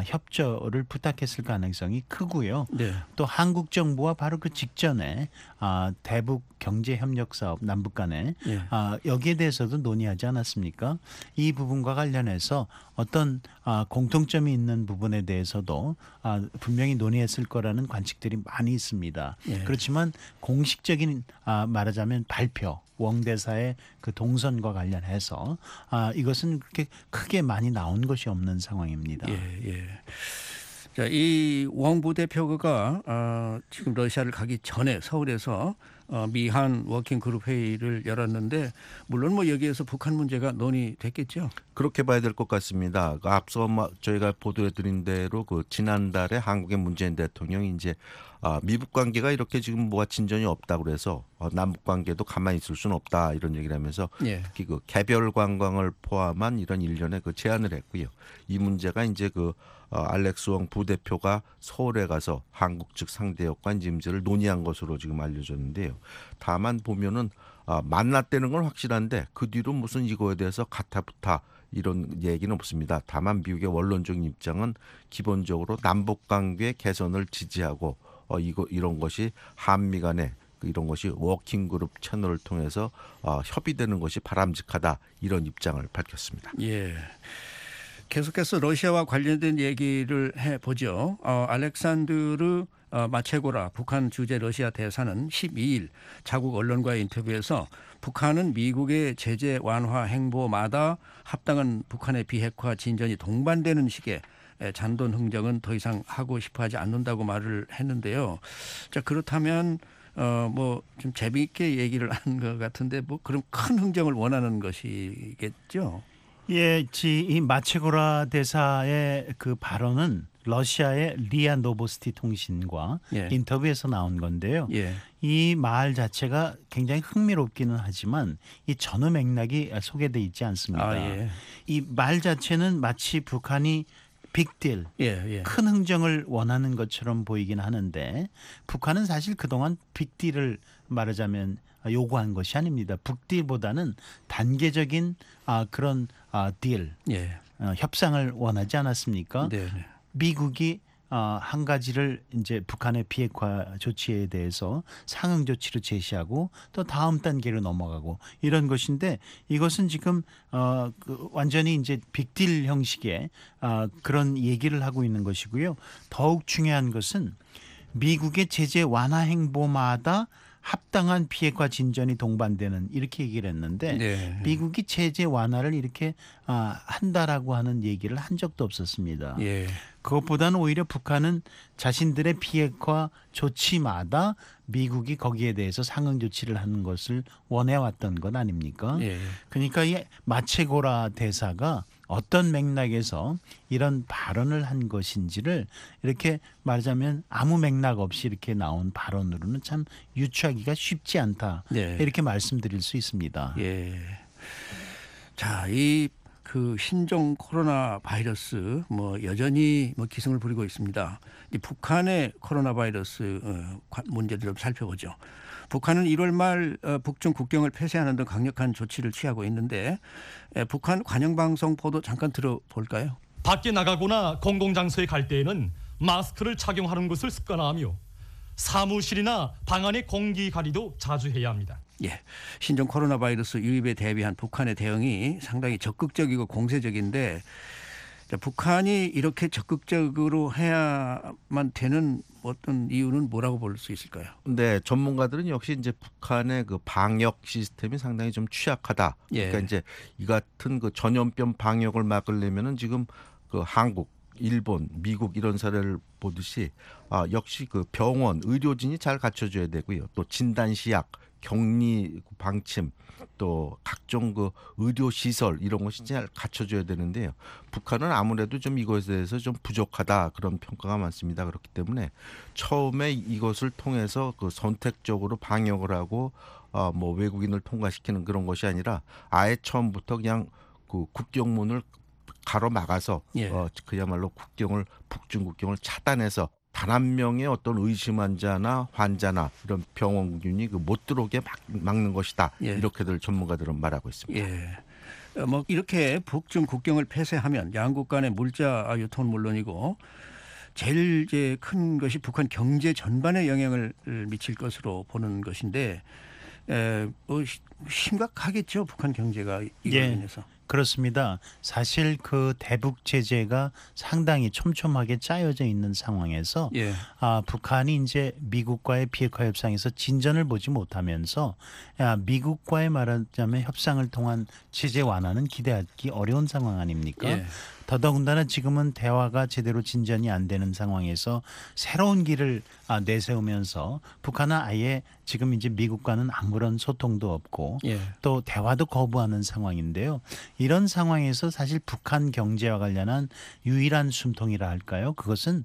협조를 부탁했을 가능성이 크고요. 네. 또 한국 정부와 바로 그 직전에 대북 경제 협력 사업 남북 간에 예. 여기에 대해서도 논의하지 않았습니까? 이 부분과 관련해서 어떤 공통점이 있는 부분에 대해서도 분명히 논의했을 거라는 관측들이 많이 있습니다. 예. 그렇지만 공식적인 말하자면 발표 왕대사의 그 동선과 관련해서 이것은 그렇게 크게 많이 나온 것이 없는 상황입니다. 예. 자, 이 왕 부대표가 지금 러시아를 가기 전에 서울에서 미한 워킹 그룹 회의를 열었는데 물론 뭐 여기에서 북한 문제가 논의됐겠죠. 그렇게 봐야 될 것 같습니다. 앞서 저희가 보도해드린 대로 그 지난달에 한국의 문재인 대통령이 이제 미북 관계가 이렇게 지금 뭐가 진전이 없다고 그래서 남북 관계도 가만히 있을 수는 없다 이런 얘기를 하면서 예. 특히 그 개별 관광을 포함한 이런 일련의 그 제안을 했고요. 이 문제가 이제 그 알렉스 왕 부대표가 서울에 가서 한국 측 상대 여건 문제를 논의한 것으로 지금 알려졌는데요. 다만 보면은 만났다는 건 확실한데 그 뒤로 무슨 이거에 대해서 가타부타 이런 얘기는 없습니다. 다만 미국의 원론적인 입장은 기본적으로 남북 관계 개선을 지지하고 이런 것이 한미 간에 이런 것이 워킹그룹 채널을 통해서 협의되는 것이 바람직하다 이런 입장을 밝혔습니다. 예. 계속해서 러시아와 관련된 얘기를 해보죠. 알렉산드르 마체고라 북한 주재 러시아 대사는 12일 자국 언론과의 인터뷰에서 북한은 미국의 제재 완화 행보마다 합당한 북한의 비핵화 진전이 동반되는 식의 잔돈 흥정은 더 이상 하고 싶어하지 않는다고 말을 했는데요. 자, 그렇다면 뭐 좀 재미있게 얘기를 한 것 같은데 뭐 그럼 큰 흥정을 원하는 것이겠죠. 예, 이 마체고라 대사의 그 발언은 러시아의 리아 노보스티 통신과 예. 인터뷰에서 나온 건데요. 예. 이 말 자체가 굉장히 흥미롭기는 하지만 이 전후 맥락이 소개돼 있지 않습니다. 예. 이 말 자체는 마치 북한이 빅딜, 예. 큰 흥정을 원하는 것처럼 보이긴 하는데 북한은 사실 그동안 빅딜을 말하자면 요구한 것이 아닙니다. 북딜보다는 단계적인 그런 딜, 예. 협상을 원하지 않았습니까? 네. 미국이 한 가지를 이제 북한의 비핵화 조치에 대해서 상응 조치로 제시하고 또 다음 단계로 넘어가고 이런 것인데 이것은 지금 완전히 이제 빅딜 형식의 그런 얘기를 하고 있는 것이고요. 더욱 중요한 것은 미국의 제재 완화 행보마다 합당한 비핵화 진전이 동반되는 이렇게 얘기를 했는데 네. 미국이 제재 완화를 이렇게 한다라고 하는 얘기를 한 적도 없었습니다. 예. 그것보다는 오히려 북한은 자신들의 비핵화 조치마다 미국이 거기에 대해서 상응 조치를 하는 것을 원해왔던 것 아닙니까? 예. 그러니까 이 마체고라 대사가 어떤 맥락에서 이런 발언을 한 것인지를 이렇게 말하자면 아무 맥락 없이 이렇게 나온 발언으로는 참 유추하기가 쉽지 않다. 네. 이렇게 말씀드릴 수 있습니다. 예. 자, 그 신종 코로나 바이러스 뭐 여전히 뭐 기승을 부리고 있습니다. 이 북한의 코로나 바이러스 문제를 좀 살펴보죠. 북한은 1월 말 북중 국경을 폐쇄하는 등 강력한 조치를 취하고 있는데 북한 관영방송 보도 잠깐 들어볼까요? 밖에 나가거나 공공장소에 갈 때에는 마스크를 착용하는 것을 습관화하며 사무실이나 방 안의 공기 가리도 자주 해야 합니다. 예, 신종 코로나 바이러스 유입에 대비한 북한의 대응이 상당히 적극적이고 공세적인데 북한이 이렇게 적극적으로 해야만 되는 어떤 이유는 뭐라고 볼 수 있을까요? 네, 전문가들은 역시 이제 북한의 그 방역 시스템이 상당히 좀 취약하다. 예. 그러니까 이제 이 같은 그 전염병 방역을 막으려면은 지금 그 한국, 일본, 미국 이런 사례를 보듯이 역시 그 병원, 의료진이 잘 갖춰줘야 되고요. 또 진단 시약 격리 방침 또 각종 그 의료 시설 이런 것이 잘 갖춰져야 되는데요. 북한은 아무래도 좀 이것에 대해서 좀 부족하다 그런 평가가 많습니다. 그렇기 때문에 처음에 이것을 통해서 그 선택적으로 방역을 하고 뭐 외국인을 통과시키는 그런 것이 아니라 아예 처음부터 그냥 그 국경문을 가로막아서 예. 그야말로 북중 국경을 차단해서 단 한 명의 어떤 의심 환자나 환자나 이런 병원균이 못 들어오게 막는 것이다. 예. 이렇게들 전문가들은 말하고 있습니다. 예. 뭐 이렇게 북중 국경을 폐쇄하면 양국 간의 물자 유통은 물론이고 제일 이제 큰 것이 북한 경제 전반에 영향을 미칠 것으로 보는 것인데 뭐 심각하겠죠. 북한 경제가 이걸로 인해서. 그렇습니다. 사실 그 대북 제재가 상당히 촘촘하게 짜여져 있는 상황에서 예. 북한이 이제 미국과의 비핵화 협상에서 진전을 보지 못하면서 미국과의 말하자면 협상을 통한 제재 완화는 기대하기 어려운 상황 아닙니까? 예. 더더군다나 지금은 대화가 제대로 진전이 안 되는 상황에서 새로운 길을 내세우면서 북한은 아예 지금 이제 미국과는 아무런 소통도 없고 예. 또 대화도 거부하는 상황인데요. 이런 상황에서 사실 북한 경제와 관련한 유일한 숨통이라 할까요? 그것은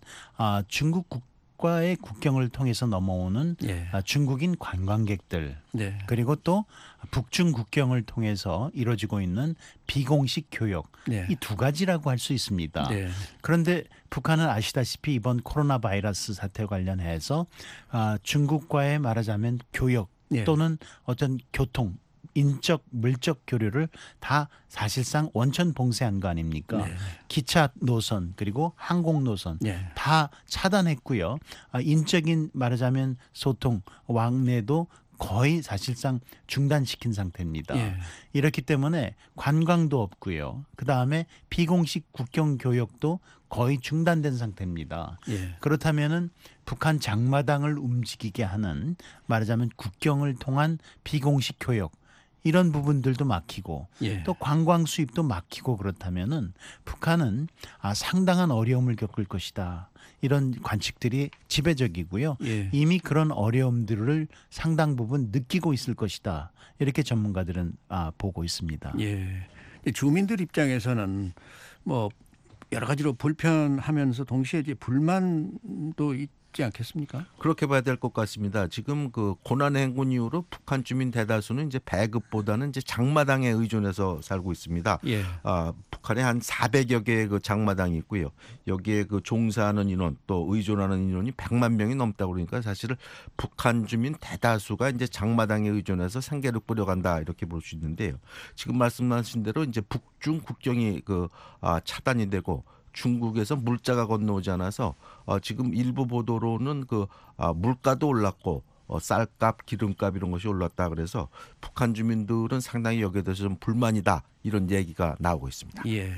중국과의 국경을 통해서 넘어오는 예. 중국인 관광객들 네. 그리고 또 북중 국경을 통해서 이루어지고 있는 비공식 교역 네. 이 두 가지라고 할 수 있습니다. 네. 그런데 북한은 아시다시피 이번 코로나 바이러스 사태와 관련해서 중국과의 말하자면 교역 네. 또는 어떤 교통 인적 물적 교류를 다 사실상 원천 봉쇄한 거 아닙니까? 네. 기차 노선 그리고 항공 노선 네. 다 차단했고요. 인적인 말하자면 소통 왕래도 거의 사실상 중단시킨 상태입니다. 예. 이렇기 때문에 관광도 없고요. 그다음에 비공식 국경 교역도 거의 중단된 상태입니다. 예. 그렇다면은 북한 장마당을 움직이게 하는 말하자면 국경을 통한 비공식 교역 이런 부분들도 막히고 예. 또 관광 수입도 막히고 그렇다면은 북한은 상당한 어려움을 겪을 것이다. 이런 관측들이 지배적이고요. 예. 이미 그런 어려움들을 상당 부분 느끼고 있을 것이다. 이렇게 전문가들은 보고 있습니다. 예. 주민들 입장에서는 뭐 여러 가지로 불편하면서 동시에 이제 불만도 있지 않겠습니까? 그렇게 봐야 될 것 같습니다. 지금 그 고난 행군 이후로 북한 주민 대다수는 이제 배급보다는 이제 장마당에 의존해서 살고 있습니다. 예. 북한에 한 400여 개의 그 장마당이 있고요. 여기에 그 종사하는 인원 또 의존하는 인원이 100만 명이 넘다고 그러니까 사실은 북한 주민 대다수가 이제 장마당에 의존해서 생계를 꾸려간다 이렇게 볼 수 있는데요. 지금 말씀하신 대로 이제 북중 국경이 차단이 되고 중국에서 물자가 건너오지 않아서 지금 일부 보도로는 그 물가도 올랐고 쌀값, 기름값 이런 것이 올랐다 그래서 북한 주민들은 상당히 여기에 대해서 좀 불만이다 이런 얘기가 나오고 있습니다. 예.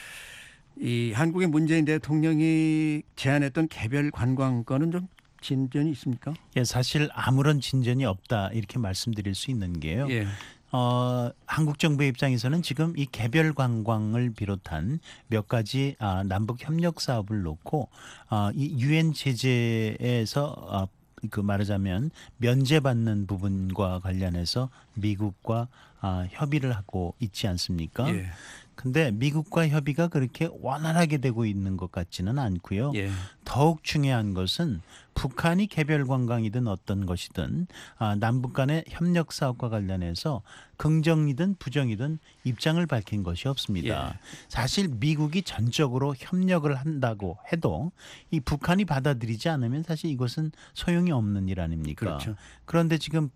이 한국의 문재인 대통령이 제안했던 개별 관광권은 좀 진전이 있습니까? 예, 사실 아무런 진전이 없다 이렇게 말씀드릴 수 있는 게요. 예. 한국 정부의 입장에서는 지금 이 개별 관광을 비롯한 몇 가지 남북 협력 사업을 놓고 이 유엔 제재에서 그 말하자면 면제받는 부분과 관련해서 미국과 협의를 하고 있지 않습니까? 예. 근데 미국과 협의가 그렇게 원활하게 되고 있는 것 같지는 않고요. 예. 더욱 중요한 것은 북한이 개별 관광이든 어떤 것이든 남북 간의 협력 사업과 관련해서 긍정이든 부정이든 입장을 밝힌 것이 없습니다. 예. 사실 미국이 전적으로 협력을 한다고 해도 이 북한이 받아들이지 않으면 사실 이것은 소용이 없는 일 아닙니까? 그렇죠. 그런데 지금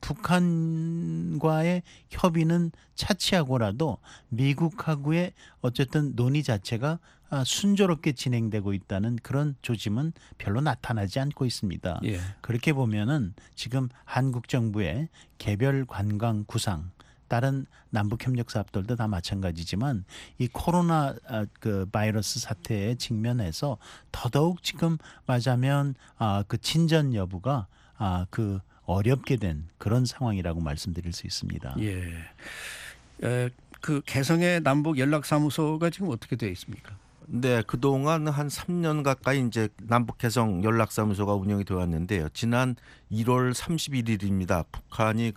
북한과의 협의는 차치하고라도 미국하고의 어쨌든 논의 자체가 순조롭게 진행되고 있다는 그런 조짐은 별로 나타나지 않고 있습니다. 예. 그렇게 보면은 지금 한국 정부의 개별 관광 구상 다른 남북 협력 사업들도 다 마찬가지지만 이 코로나 그 바이러스 사태에 직면해서 더더욱 지금 말하자면 그 진전 여부가 그 어렵게 된 그런 상황이라고 말씀드릴 수 있습니다. 예. 그 개성의 남북 연락사무소가 지금 어떻게 되어 있습니까? 네, 그동안 한 3년 가까이 이제 남북해성 연락사무소가 운영이 되어 왔는데요. 지난 1월 31일입니다. 북한이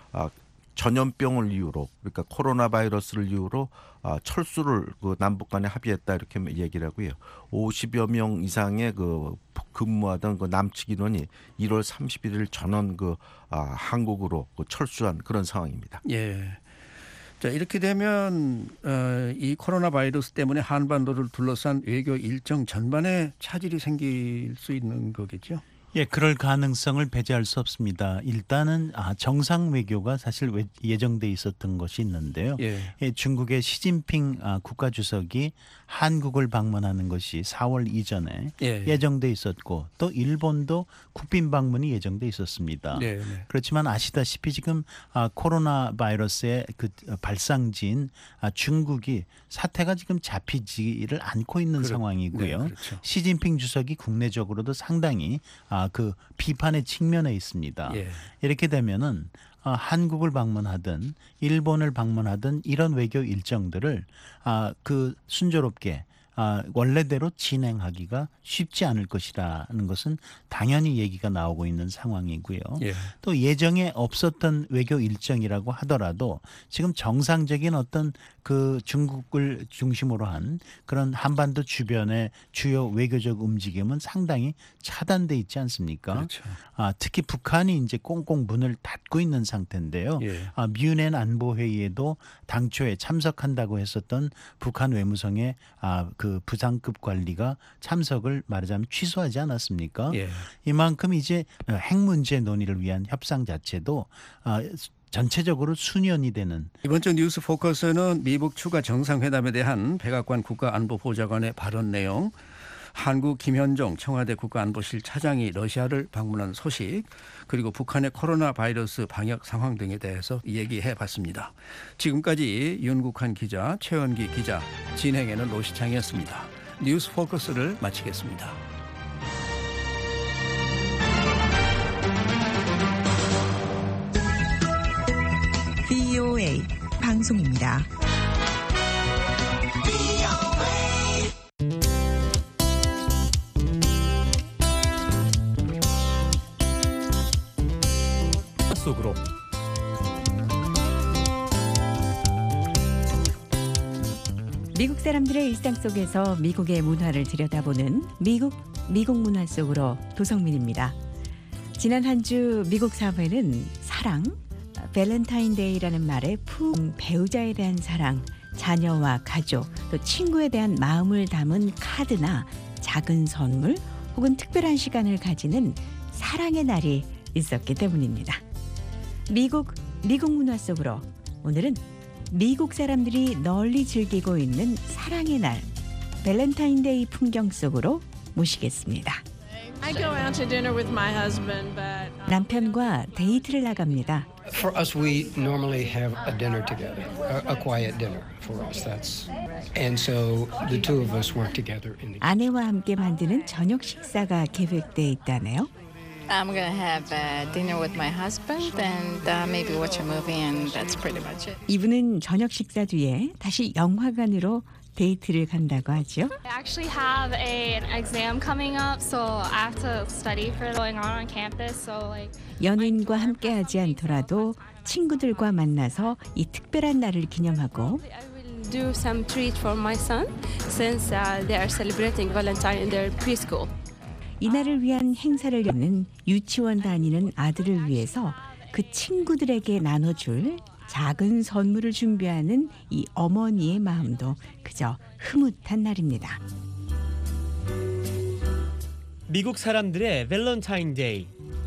전염병을 이유로, 그러니까 코로나 바이러스를 이유로 철수를 남북 간에 합의했다 이렇게 얘기를 하고요. 50여 명 이상의 근무하던 남측 인원이 1월 31일 전원 한국으로 철수한 그런 상황입니다. 예. 자, 이렇게 되면 이 코로나 바이러스 때문에 한반도를 둘러싼 외교 일정 전반에 차질이 생길 수 있는 거겠죠? 예, 그럴 가능성을 배제할 수 없습니다. 일단은 정상 외교가 사실 예정돼 있었던 것이 있는데요. 예. 중국의 시진핑 국가주석이 한국을 방문하는 것이 4월 이전에 예정돼 있었고 또 일본도 국빈 방문이 예정돼 있었습니다. 네. 그렇지만 아시다시피 지금 코로나 바이러스의 발상지인 중국이 사태가 지금 잡히지를 않고 있는 상황이고요. 네, 그렇죠. 시진핑 주석이 국내적으로도 상당히 비판의 측면에 있습니다. 예. 이렇게 되면은 한국을 방문하든 일본을 방문하든 이런 외교 일정들을 순조롭게 원래대로 진행하기가 쉽지 않을 것이라는 것은 당연히 얘기가 나오고 있는 상황이고요. 예. 또 예정에 없었던 외교 일정이라고 하더라도 지금 정상적인 어떤 중국을 중심으로 한 그런 한반도 주변의 주요 외교적 움직임은 상당히 차단돼 있지 않습니까? 그렇죠. 특히 북한이 이제 꽁꽁 문을 닫고 있는 상태인데요. 예. 뮌헨 안보회의에도 당초에 참석한다고 했었던 북한 외무성의 부상급 관리가 참석을 말하자면 취소하지 않았습니까? 예. 이만큼 이제 핵 문제 논의를 위한 협상 자체도 전체적으로 수년이 되는. 이번 주 뉴스 포커스는 미북 추가 정상회담에 대한 백악관 국가안보보좌관의 발언 내용, 한국 김현종 청와대 국가안보실 차장이 러시아를 방문한 소식, 그리고 북한의 코로나 바이러스 방역 상황 등에 대해서 얘기해 봤습니다. 지금까지 윤국한 기자, 최원기 기자, 진행에는 노시창이었습니다. 뉴스 포커스를 마치겠습니다. VOA 방송입니다. 속으로 미국 사람들의 일상 속에서 미국의 문화를 들여다보는 미국 문화 속으로 도성민입니다. 지난 한 주 미국 사회는 사랑, 밸런타인데이라는 말에 푹 배우자에 대한 사랑, 자녀와 가족, 또 친구에 대한 마음을 담은 카드나 작은 선물 혹은 특별한 시간을 가지는 사랑의 날이 있었기 때문입니다. 미국 문화 속으로 오늘은 미국 사람들이 널리 즐기고 있는 사랑의 날, 밸런타인데이 풍경 속으로 모시겠습니다. 남편과 데이트를 나갑니다. For us, we normally have a dinner together, a quiet dinner for us. And so the two of us work together in the. 아내와 함께 만드는 저녁 식사가 계획돼 있다네요. I'm gonna have dinner with my husband and maybe watch a movie, and that's pretty much it. 이분은 저녁 식사 뒤에 다시 영화관으로 데이트를 간다고 하죠. I actually have an exam coming up, so I have to study for going on campus. So like 연인과 함께하지 않더라도 친구들과 만나서 이 특별한 날을 기념하고 I will do some treat for my son since they are celebrating Valentine in their preschool. 이날을 위한 행사를 여는 유치원 다니는 아들을 위해서 그 친구들에게 나눠줄 작은 선물을 준비하는 이 어머니의 마음도 그저 흐뭇한 날입니다. 미국 사람들의 밸런타인데이.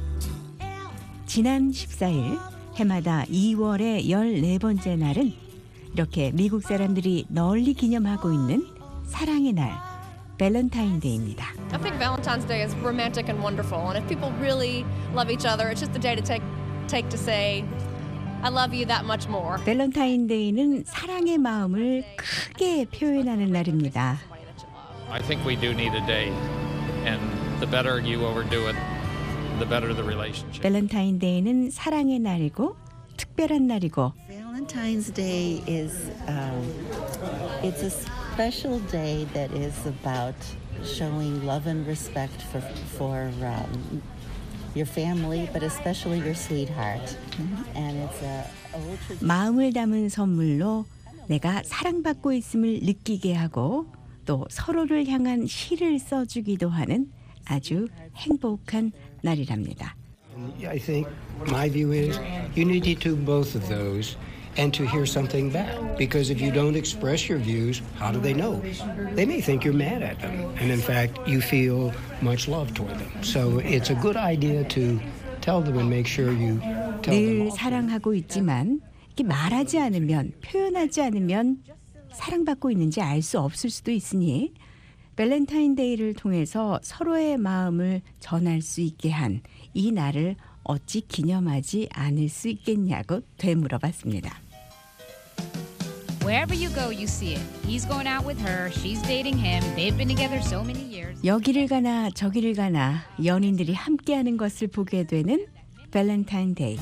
지난 14일 해마다 2월의 14번째 날은 이렇게 미국 사람들이 널리 기념하고 있는 사랑의 날, 밸런타인데이입니다. I think Valentine's Day is romantic and wonderful, and if people really love each other, it's just a day to take to say I love you that much more. 밸런타인데이는 사랑의 마음을 크게 표현하는 날입니다. I think we do need a day, and the better you overdo it, the better the relationship. 밸런타인데이는 사랑의 날이고 특별한 날이고. Valentine's Day is it's a special day that is about showing love and respect for your family, but especially your sweetheart. And it's a old tradition. 마음을 담은 선물로 내가 사랑받고 있음을 느끼게 하고 또 서로를 향한 시를 써주기도 하는 아주 행복한 날이랍니다. I think my view is you need to do both of those and to hear something back. Because if you don't express your views, how do they know? They may think you're mad at them. And in fact, you feel much love toward them. So it's a good idea to tell them and make sure you tell them. 늘 사랑하고 있지만 이렇게 말하지 않으면, 표현하지 않으면 사랑받고 있는지 알 수 없을 수도 있으니 밸런타인데이를 통해서 서로의 마음을 전할 수 있게 한 이 날을 어찌 기념하지 않을 수 있겠냐고 되물어봤습니다. Wherever you go, you see it. He's going out with her. She's dating him. They've been together so many years. 여기를 가나 저기를 가나 연인들이 함께하는 것을 보게 되는 밸런타인데이.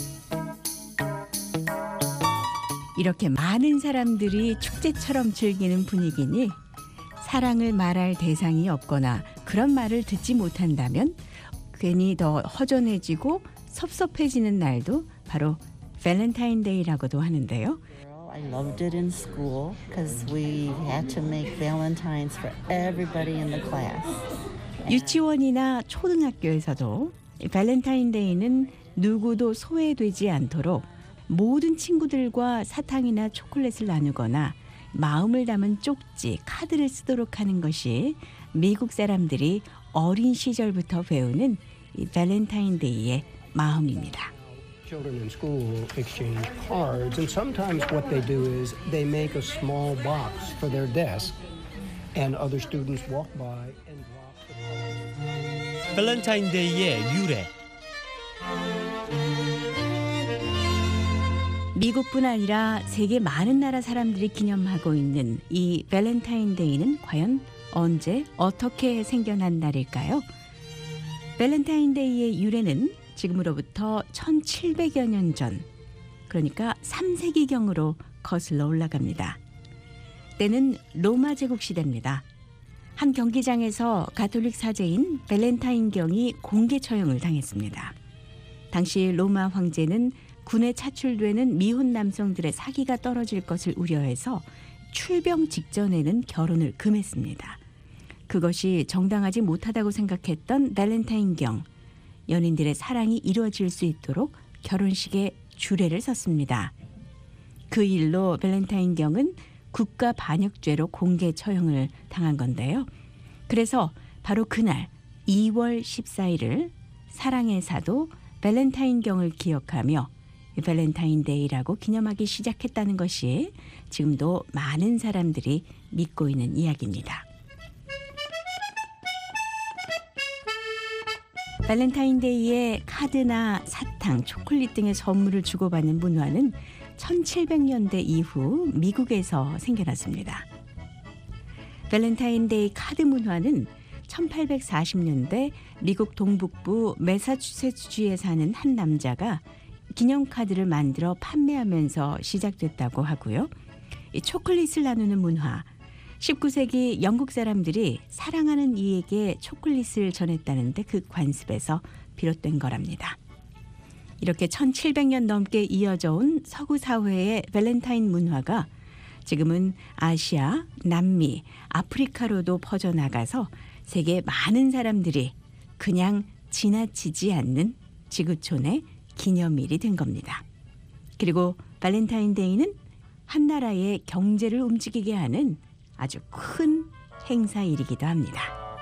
이렇게 많은 사람들이 축제처럼 즐기는 분위기니 사랑을 말할 대상이 없거나 그런 말을 듣지 못한다면 괜히 더 허전해지고 섭섭해지는 날도 바로 밸런타인데이라고도 하는데요. I loved it in school because we had to make valentines for everybody in the class. 유치원이나 초등학교에서도 밸런타인데이는 누구도 소외되지 않도록 모든 친구들과 사탕이나 초콜릿을 나누거나 마음을 담은 쪽지, 카드를 쓰도록 하는 것이 미국 사람들이 어린 시절부터 배우는 이 밸런타인데이의 마음입니다. Children in school exchange cards, and sometimes what they do is they make a small box for their desk, and other students walk by and drop. 밸런타인데이의 유래. 미국뿐 아니라 세계 많은 나라 사람들이 기념하고 있는 이 밸런타인데이는 과연 언제 어떻게 생겨난 날일까요? 밸런타인데이의 유래는 지금으로부터 1700여 년 전, 그러니까 3세기경으로 거슬러 올라갑니다. 때는 로마 제국 시대입니다. 한 경기장에서 가톨릭 사제인 밸런타인경이 공개 처형을 당했습니다. 당시 로마 황제는 군에 차출되는 미혼 남성들의 사기가 떨어질 것을 우려해서 출병 직전에는 결혼을 금했습니다. 그것이 정당하지 못하다고 생각했던 밸런타인경, 연인들의 사랑이 이루어질 수 있도록 결혼식에 주례를 섰습니다. 그 일로 밸런타인경은 국가 반역죄로 공개 처형을 당한 건데요. 그래서 바로 그날 2월 14일을 사랑의 사도 밸런타인경을 기억하며 밸런타인데이라고 기념하기 시작했다는 것이 지금도 많은 사람들이 믿고 있는 이야기입니다. 밸런타인데이에 카드나 사탕, 초콜릿 등의 선물을 주고받는 문화는 1700년대 이후 미국에서 생겨났습니다. 밸런타인데이 카드 문화는 1840년대 미국 동북부 매사추세츠주에 사는 한 남자가 기념카드를 만들어 판매하면서 시작됐다고 하고요. 이 초콜릿을 나누는 문화, 19세기 영국 사람들이 사랑하는 이에게 초콜릿을 전했다는데 그 관습에서 비롯된 거랍니다. 이렇게 1700년 넘게 이어져 온 서구 사회의 밸런타인 문화가 지금은 아시아, 남미, 아프리카로도 퍼져나가서 세계 많은 사람들이 그냥 지나치지 않는 지구촌의 기념일이 된 겁니다. 그리고 밸런타인데이는 한 나라의 경제를 움직이게 하는 아주 큰 행사일이기도 합니다.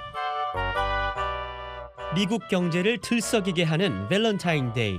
미국 경제를 들썩이게 하는 밸런타인데이.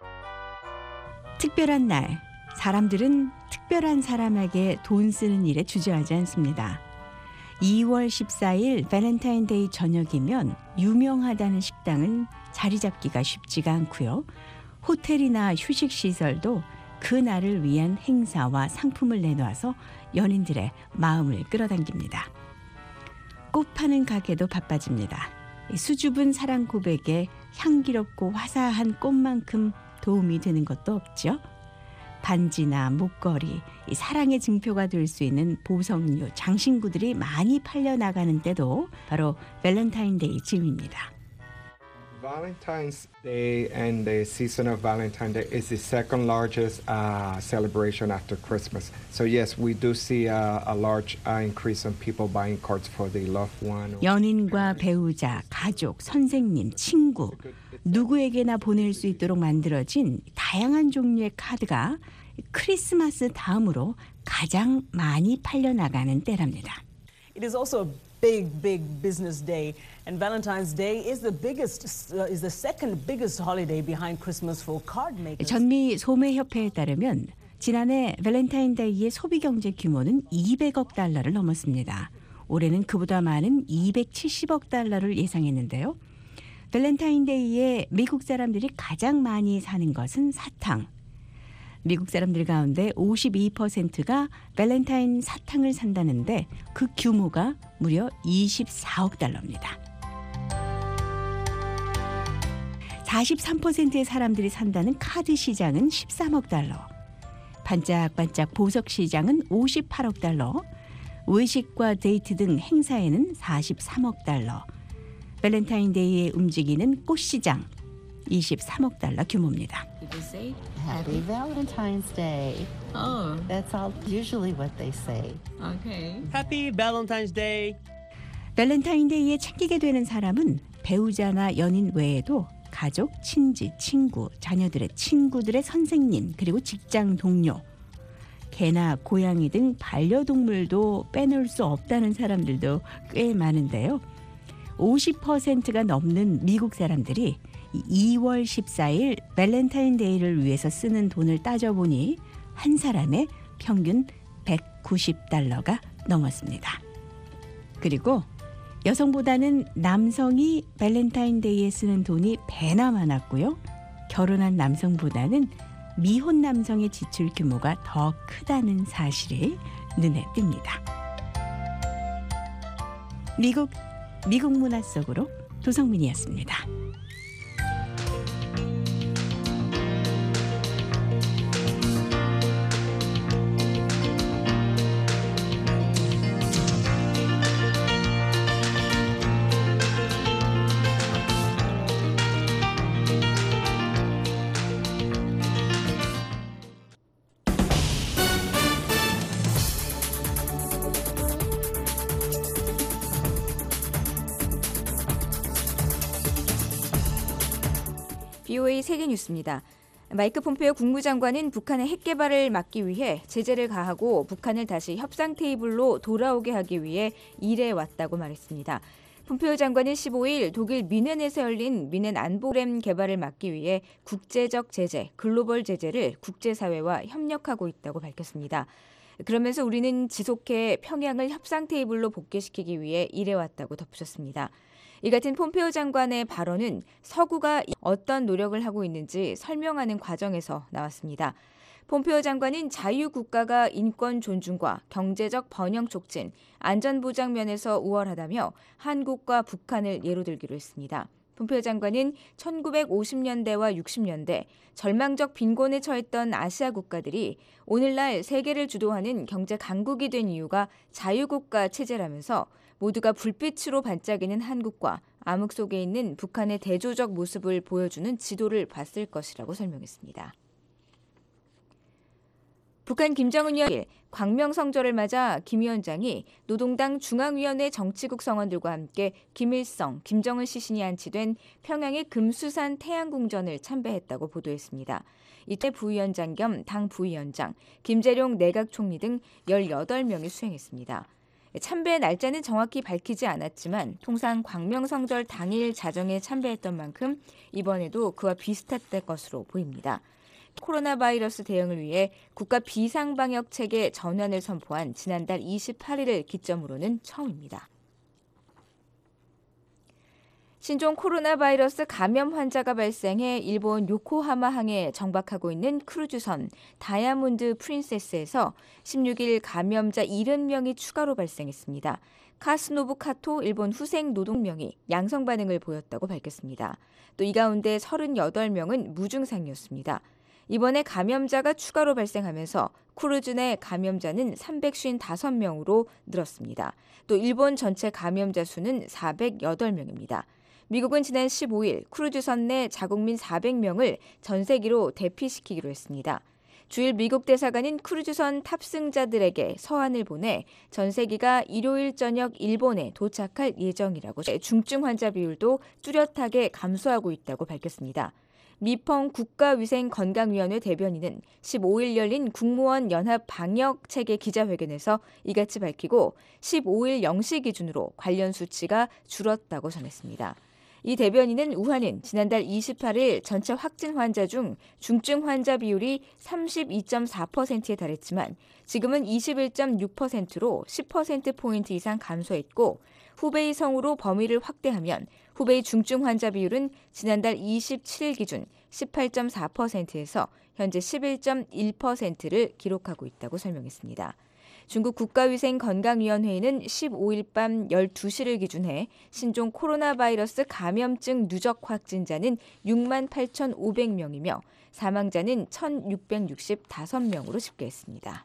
특별한 날, 사람들은 특별한 사람에게 돈 쓰는 일에 주저하지 않습니다. 2월 14일 밸런타인데이 저녁이면 유명하다는 식당은 자리 잡기가 쉽지가 않고요. 호텔이나 휴식시설도 그 날을 위한 행사와 상품을 내놔서 연인들의 마음을 끌어당깁니다. 꽃 파는 가게도 바빠집니다. 수줍은 사랑 고백에 향기롭고 화사한 꽃만큼 도움이 되는 것도 없죠. 반지나 목걸이, 이 사랑의 증표가 될 수 있는 보석류, 장신구들이 많이 팔려나가는 때도 바로 밸런타인데이 즈음입니다. Valentine's Day and the season of Valentine's Day is the second largest celebration after Christmas. So yes, we do see a large increase in people buying cards for their loved one. 연인과 배우자, 가족, 선생님, 친구 누구에게나 보낼 수 있도록 만들어진 다양한 종류의 카드가 크리스마스 다음으로 가장 많이 팔려나가는 때랍니다. It is also a big business day, and Valentine's Day is the second biggest holiday behind Christmas for card makers. 전미 소매협회에 따르면 지난해 밸런타인데이의 소비 경제 규모는 200억 달러를 넘었습니다. 올해는 그보다 많은 270억 달러를 예상했는데요. 밸런타인데이에 미국 사람들이 가장 많이 사는 것은 사탕. 미국 사람들 가운데 52%가 밸런타인 사탕을 산다는데 그 규모가 무려 24억 달러입니다. 43%의 사람들이 산다는 카드 시장은 13억 달러. 반짝반짝 보석 시장은 58억 달러. 외식과 데이트 등 행사에는 43억 달러. 밸런타인데이에 움직이는 꽃시장 23억 달러 규모입니다. Did you say Happy Valentine's Day? Oh, That's all usually what they say. okay. Happy Valentine's Day. 밸런타인데이에 챙기게 되는 사람은 배우자나 연인 외에도 가족, 친지, 친구, 자녀들의 친구들의 선생님, 그리고 직장 동료, 개나 고양이 등 반려동물도 빼놓을 수 없다는 사람들도 꽤 많은데요. 50%가 넘는 미국 사람들이 2월 14일 밸런타인데이를 위해서 쓰는 돈을 따져보니 한 사람의 평균 190달러가 넘었습니다. 그리고 여성보다는 남성이 밸런타인데이에 쓰는 돈이 배나 많았고요. 결혼한 남성보다는 미혼 남성의 지출 규모가 더 크다는 사실이 눈에 띕니다. 미국 문화 속으로 도성민이었습니다. BOA 세계뉴스입니다. 마이크 폼페이오 국무장관은 북한의 핵 개발을 막기 위해 제재를 가하고 북한을 다시 협상 테이블로 돌아오게 하기 위해 일해왔다고 말했습니다. 폼페이오 장관은 15일 독일 뮌헨에서 열린 뮌헨 안보렘 개발을 막기 위해 국제적 제재, 글로벌 제재를 국제사회와 협력하고 있다고 밝혔습니다. 그러면서 우리는 지속해 평양을 협상 테이블로 복귀시키기 위해 일해왔다고 덧붙였습니다. 이 같은 폼페이오 장관의 발언은 서구가 어떤 노력을 하고 있는지 설명하는 과정에서 나왔습니다. 폼페이오 장관은 자유국가가 인권 존중과 경제적 번영 촉진, 안전보장 면에서 우월하다며 한국과 북한을 예로 들기로 했습니다. 폼페이오 장관은 1950년대와 60년대 절망적 빈곤에 처했던 아시아 국가들이 오늘날 세계를 주도하는 경제 강국이 된 이유가 자유국가 체제라면서 모두가 불빛으로 반짝이는 한국과 암흑 속에 있는 북한의 대조적 모습을 보여주는 지도를 봤을 것이라고 설명했습니다. 북한 김정은 위원장이 광명성절을 맞아 김 위원장이 노동당 중앙위원회 정치국 성원들과 함께 김일성, 김정은 시신이 안치된 평양의 금수산 태양궁전을 참배했다고 보도했습니다. 이때 부위원장 겸 당 부위원장, 김재룡 내각총리 등 18명이 수행했습니다. 참배 날짜는 정확히 밝히지 않았지만 통상 광명성절 당일 자정에 참배했던 만큼 이번에도 그와 비슷했을 것으로 보입니다. 코로나 바이러스 대응을 위해 국가 비상방역 체계 전환을 선포한 지난달 28일을 기점으로는 처음입니다. 신종 코로나 바이러스 감염 환자가 발생해 일본 요코하마항에 정박하고 있는 크루즈선 다이아몬드 프린세스에서 16일 감염자 70명이 추가로 발생했습니다. 카스노부 카토 일본 후생 노동명이 양성 반응을 보였다고 밝혔습니다. 또 이 가운데 38명은 무증상이었습니다. 이번에 감염자가 추가로 발생하면서 크루즈 내 감염자는 355명으로 늘었습니다. 또 일본 전체 감염자 수는 408명입니다. 미국은 지난 15일 크루즈선 내 자국민 400명을 전세기로 대피시키기로 했습니다. 주일 미국 대사관인 크루즈선 탑승자들에게 서한을 보내 전세기가 일요일 저녁 일본에 도착할 예정이라고 중증 환자 비율도 뚜렷하게 감소하고 있다고 밝혔습니다. 미펑 국가위생건강위원회 대변인은 15일 열린 국무원 연합 방역체계 기자회견에서 이같이 밝히고 15일 0시 기준으로 관련 수치가 줄었다고 전했습니다. 이 대변인은 우한은 지난달 28일 전체 확진 환자 중 중증 환자 비율이 32.4%에 달했지만 지금은 21.6%로 10%포인트 이상 감소했고 후베이 성으로 범위를 확대하면 후베이 중증 환자 비율은 지난달 27일 기준 18.4%에서 현재 11.1%를 기록하고 있다고 설명했습니다. 중국 국가위생건강위원회는 15일 밤 12시를 기준해 신종 코로나 바이러스 감염증 누적 확진자는 6만 8,500명이며 사망자는 1,665명으로 집계했습니다.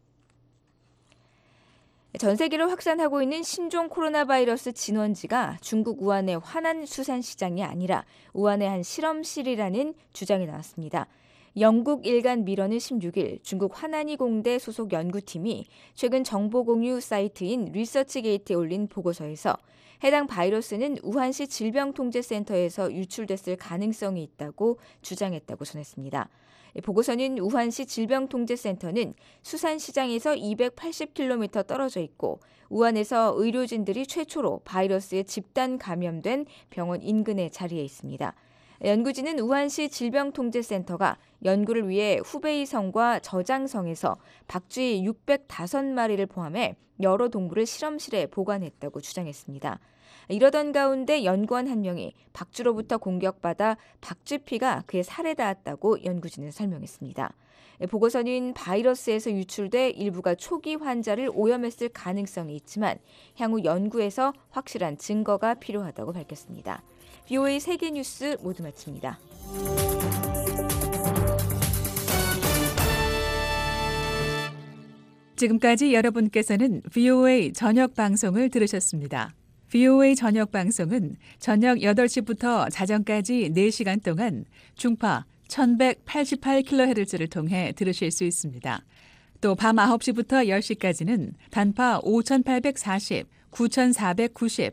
전 세계로 확산하고 있는 신종 코로나 바이러스 진원지가 중국 우한의 화난 수산시장이 아니라 우한의 한 실험실이라는 주장이 나왔습니다. 영국 일간 미러는 16일 중국 화난이 공대 소속 연구팀이 최근 정보 공유 사이트인 리서치게이트에 올린 보고서에서 해당 바이러스는 우한시 질병통제센터에서 유출됐을 가능성이 있다고 주장했다고 전했습니다. 보고서는 우한시 질병통제센터는 수산시장에서 280km 떨어져 있고 우한에서 의료진들이 최초로 바이러스에 집단 감염된 병원 인근에 자리해 있습니다. 연구진은 우한시 질병통제센터가 연구를 위해 후베이성과 저장성에서 박쥐 605마리를 포함해 여러 동물을 실험실에 보관했다고 주장했습니다. 이러던 가운데 연구원 한 명이 박쥐로부터 공격받아 박쥐피가 그의 살에 닿았다고 연구진은 설명했습니다. 보고서는 바이러스에서 유출돼 일부가 초기 환자를 오염했을 가능성이 있지만 향후 연구에서 확실한 증거가 필요하다고 밝혔습니다. VOA 세계뉴스 모두 마칩니다. 지금까지 여러분께서는 VOA 저녁 방송을 들으셨습니다. VOA 저녁 방송은 저녁 8시부터 자정까지 4시간 동안 중파 1188kHz를 통해 들으실 수 있습니다. 또 밤 9시부터 10시까지는 단파 5840, 9490,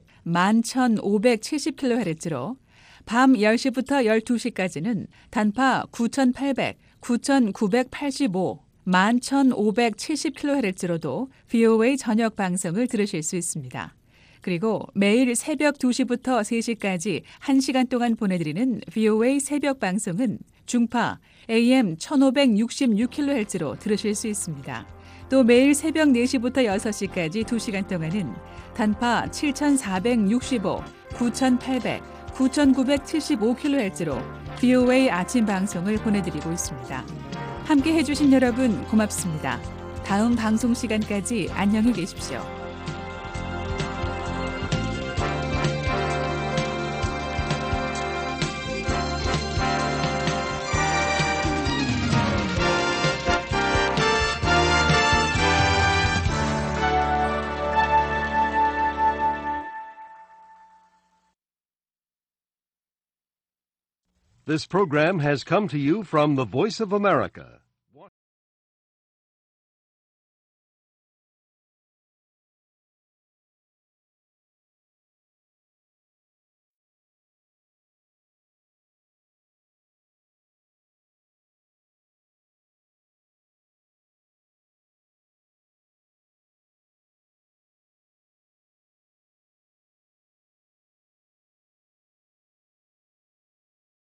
11570kHz로 밤 10시부터 12시까지는 단파 9800, 9985, 11570kHz로도 VOA 저녁 방송을 들으실 수 있습니다. 그리고 매일 새벽 2시부터 3시까지 1시간 동안 보내드리는 VOA 새벽 방송은 중파 AM 1566kHz로 들으실 수 있습니다. 또 매일 새벽 4시부터 6시까지 2시간 동안은 단파 7465, 9800, 9975kHz로 VOA 아침 방송을 보내드리고 있습니다. 함께 해주신 여러분 고맙습니다. 다음 방송 시간까지 안녕히 계십시오. This program has come to you from the Voice of America,